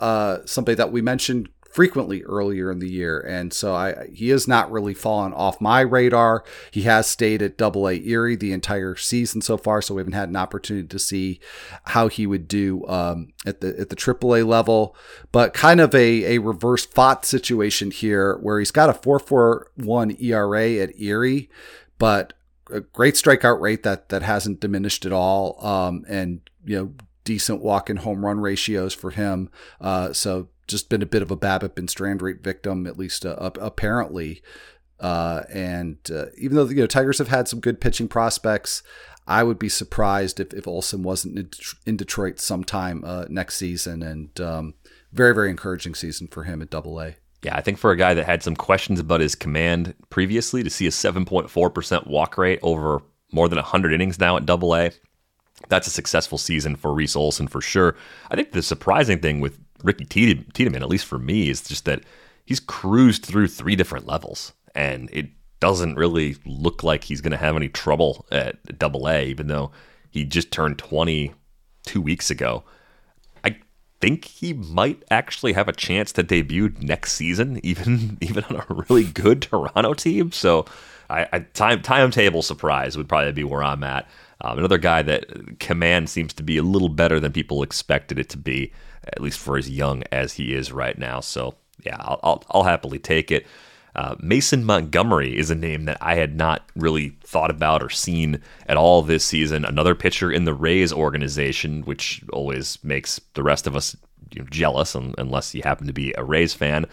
somebody that we mentioned frequently earlier in the year. And so he has not really fallen off my radar. He has stayed at Double-A Erie the entire season so far, so we haven't had an opportunity to see how he would do at the Triple-A level. But kind of a reverse Pfaadt situation here, where he's got a 4.41 ERA at Erie, but a great strikeout rate that hasn't diminished at all, and decent walk and home run ratios for him. So just been a bit of a BABIP and strand rate victim, at least apparently. And even though Tigers have had some good pitching prospects, I would be surprised if Olson wasn't in Detroit sometime next season. And very, very encouraging season for him at Double-A. Yeah, I think for a guy that had some questions about his command previously, to see a 7.4% walk rate over more than 100 innings now at Double-A, that's a successful season for Reese Olson for sure. I think the surprising thing with Ricky Tiedemann, at least for me, is just that he's cruised through 3 different levels, and it doesn't really look like he's going to have any trouble at Double-A, even though he just turned 20 2 weeks ago. I think he might actually have a chance to debut next season, even on a really good Toronto team. So timetable surprise would probably be where I'm at. Another guy that command seems to be a little better than people expected it to be, at least for as young as he is right now. So yeah, I'll happily take it. Mason Montgomery is a name that I had not really thought about or seen at all this season. Another pitcher in the Rays organization, which always makes the rest of us jealous, unless you happen to be a Rays fan.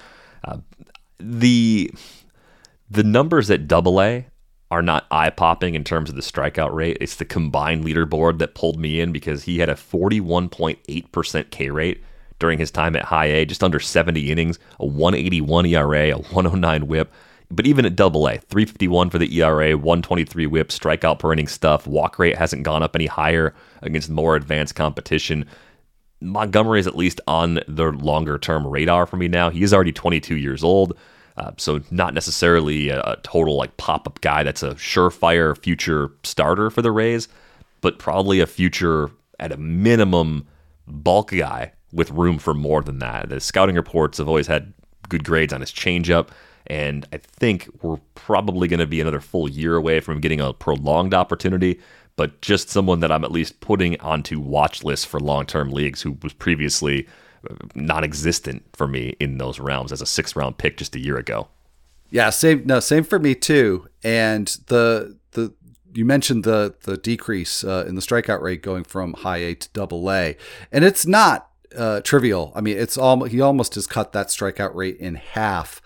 The numbers at Double-A are not eye-popping in terms of the strikeout rate. It's the combined leaderboard that pulled me in, because he had a 41.8% K rate during his time at High A, just under 70 innings, a 181 ERA, a 109 whip. But even at Double-A, 351 for the ERA, 123 whip, strikeout per inning stuff. Walk rate hasn't gone up any higher against more advanced competition. Montgomery is at least on the longer-term radar for me now. He is already 22 years old. So not necessarily a total pop-up guy that's a surefire future starter for the Rays, but probably a future, at a minimum, bulk guy with room for more than that. The scouting reports have always had good grades on his changeup, and I think we're probably going to be another full year away from getting a prolonged opportunity, but just someone that I'm at least putting onto watch lists for long-term leagues, who was previously non-existent for me in those realms as a 6th-round pick just a year ago. Yeah, same for me too. And you mentioned the decrease in the strikeout rate going from High A to Double-A, and it's not trivial. I mean, he almost has cut that strikeout rate in half.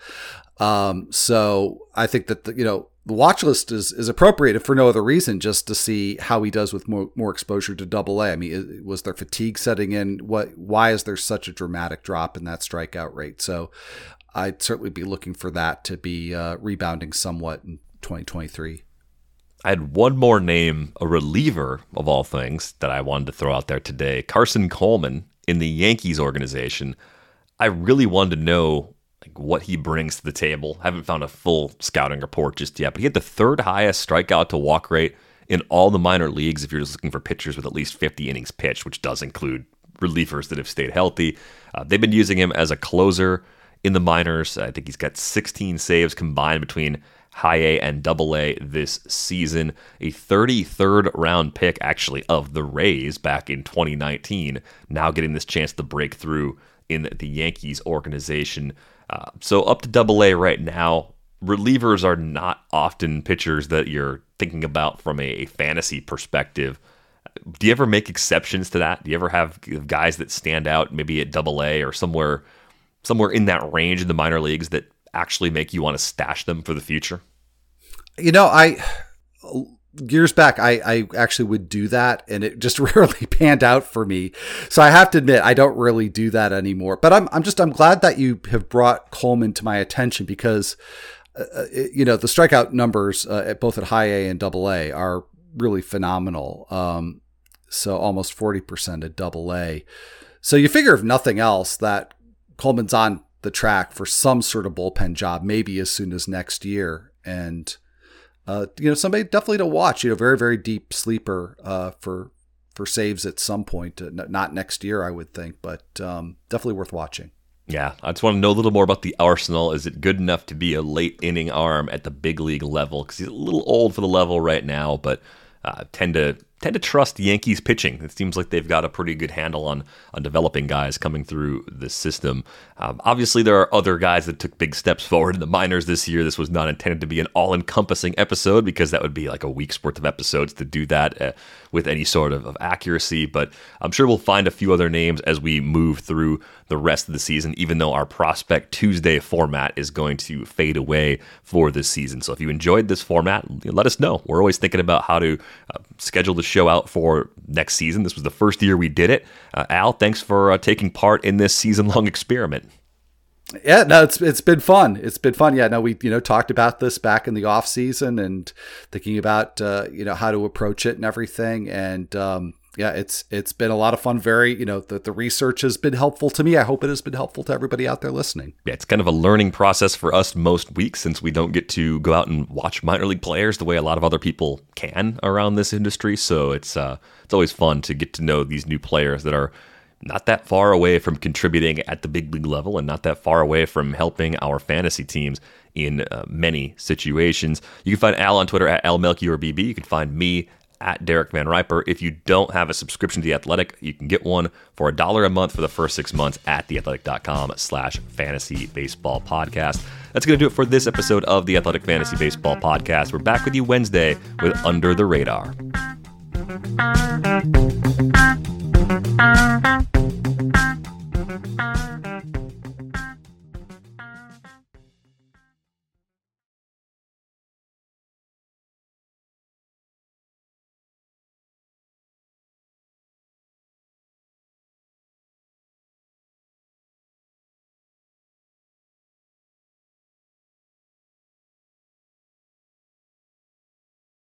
So I think that the watch list is appropriate, if for no other reason, just to see how he does with more exposure to Double-A. I mean, was there fatigue setting in? Why is there such a dramatic drop in that strikeout rate? So I'd certainly be looking for that to be rebounding somewhat in 2023. I had one more name, a reliever of all things, that I wanted to throw out there today. Carson Coleman in the Yankees organization. I really wanted to know what he brings to the table. Haven't found a full scouting report just yet, but he had the 3rd highest strikeout to walk rate in all the minor leagues if you're just looking for pitchers with at least 50 innings pitched, which does include relievers that have stayed healthy. They've been using him as a closer in the minors. I think he's got 16 saves combined between High A and Double-A this season. A 33rd round pick, actually, of the Rays back in 2019, now getting this chance to break through in the Yankees organization. So up to Double-A right now. Relievers are not often pitchers that you're thinking about from a fantasy perspective. Do you ever make exceptions to that? Do you ever have guys that stand out, maybe at Double-A or somewhere in that range in the minor leagues, that actually make you want to stash them for the future? Years back, I actually would do that, and it just rarely panned out for me. So I have to admit, I don't really do that anymore. But I'm glad that you have brought Coleman to my attention, because the strikeout numbers both at High A and Double-A are really phenomenal. So almost 40% at Double-A. So you figure, if nothing else, that Coleman's on the track for some sort of bullpen job, maybe as soon as next year. And somebody definitely to watch. Very, very deep sleeper for saves at some point. Not next year, I would think, but definitely worth watching. Yeah, I just want to know a little more about the Arsenal. Is it good enough to be a late inning arm at the big league level? Because he's a little old for the level right now, but tend to trust Yankees pitching. It seems like they've got a pretty good handle on developing guys coming through the system. Obviously, there are other guys that took big steps forward in the minors this year. This was not intended to be an all-encompassing episode because that would be like a week's worth of episodes to do that with any sort of accuracy. But I'm sure we'll find a few other names as we move through the rest of the season, even though our Prospect Tuesday format is going to fade away for this season. So if you enjoyed this format, let us know. We're always thinking about how to schedule the show out for next season. This was the first year we did it. Al, thanks for taking part in this season-long experiment. Yeah, no, it's been fun. It's been fun. Yeah, no, we talked about this back in the off season and thinking about how to approach it and everything. And yeah, it's been a lot of fun. Very, the research has been helpful to me. I hope it has been helpful to everybody out there listening. Yeah, it's kind of a learning process for us most weeks since we don't get to go out and watch minor league players the way a lot of other people can around this industry. So it's always fun to get to know these new players that are not that far away from contributing at the big league level and not that far away from helping our fantasy teams in many situations. You can find Al on Twitter at AlMelchiorBB. You can find me at Derek Van Riper. If you don't have a subscription to The Athletic, you can get one for $1 a month for the first 6 months at theathletic.com/fantasy baseball podcast. That's going to do it for this episode of the Athletic Fantasy Baseball Podcast. We're back with you Wednesday with Under the Radar.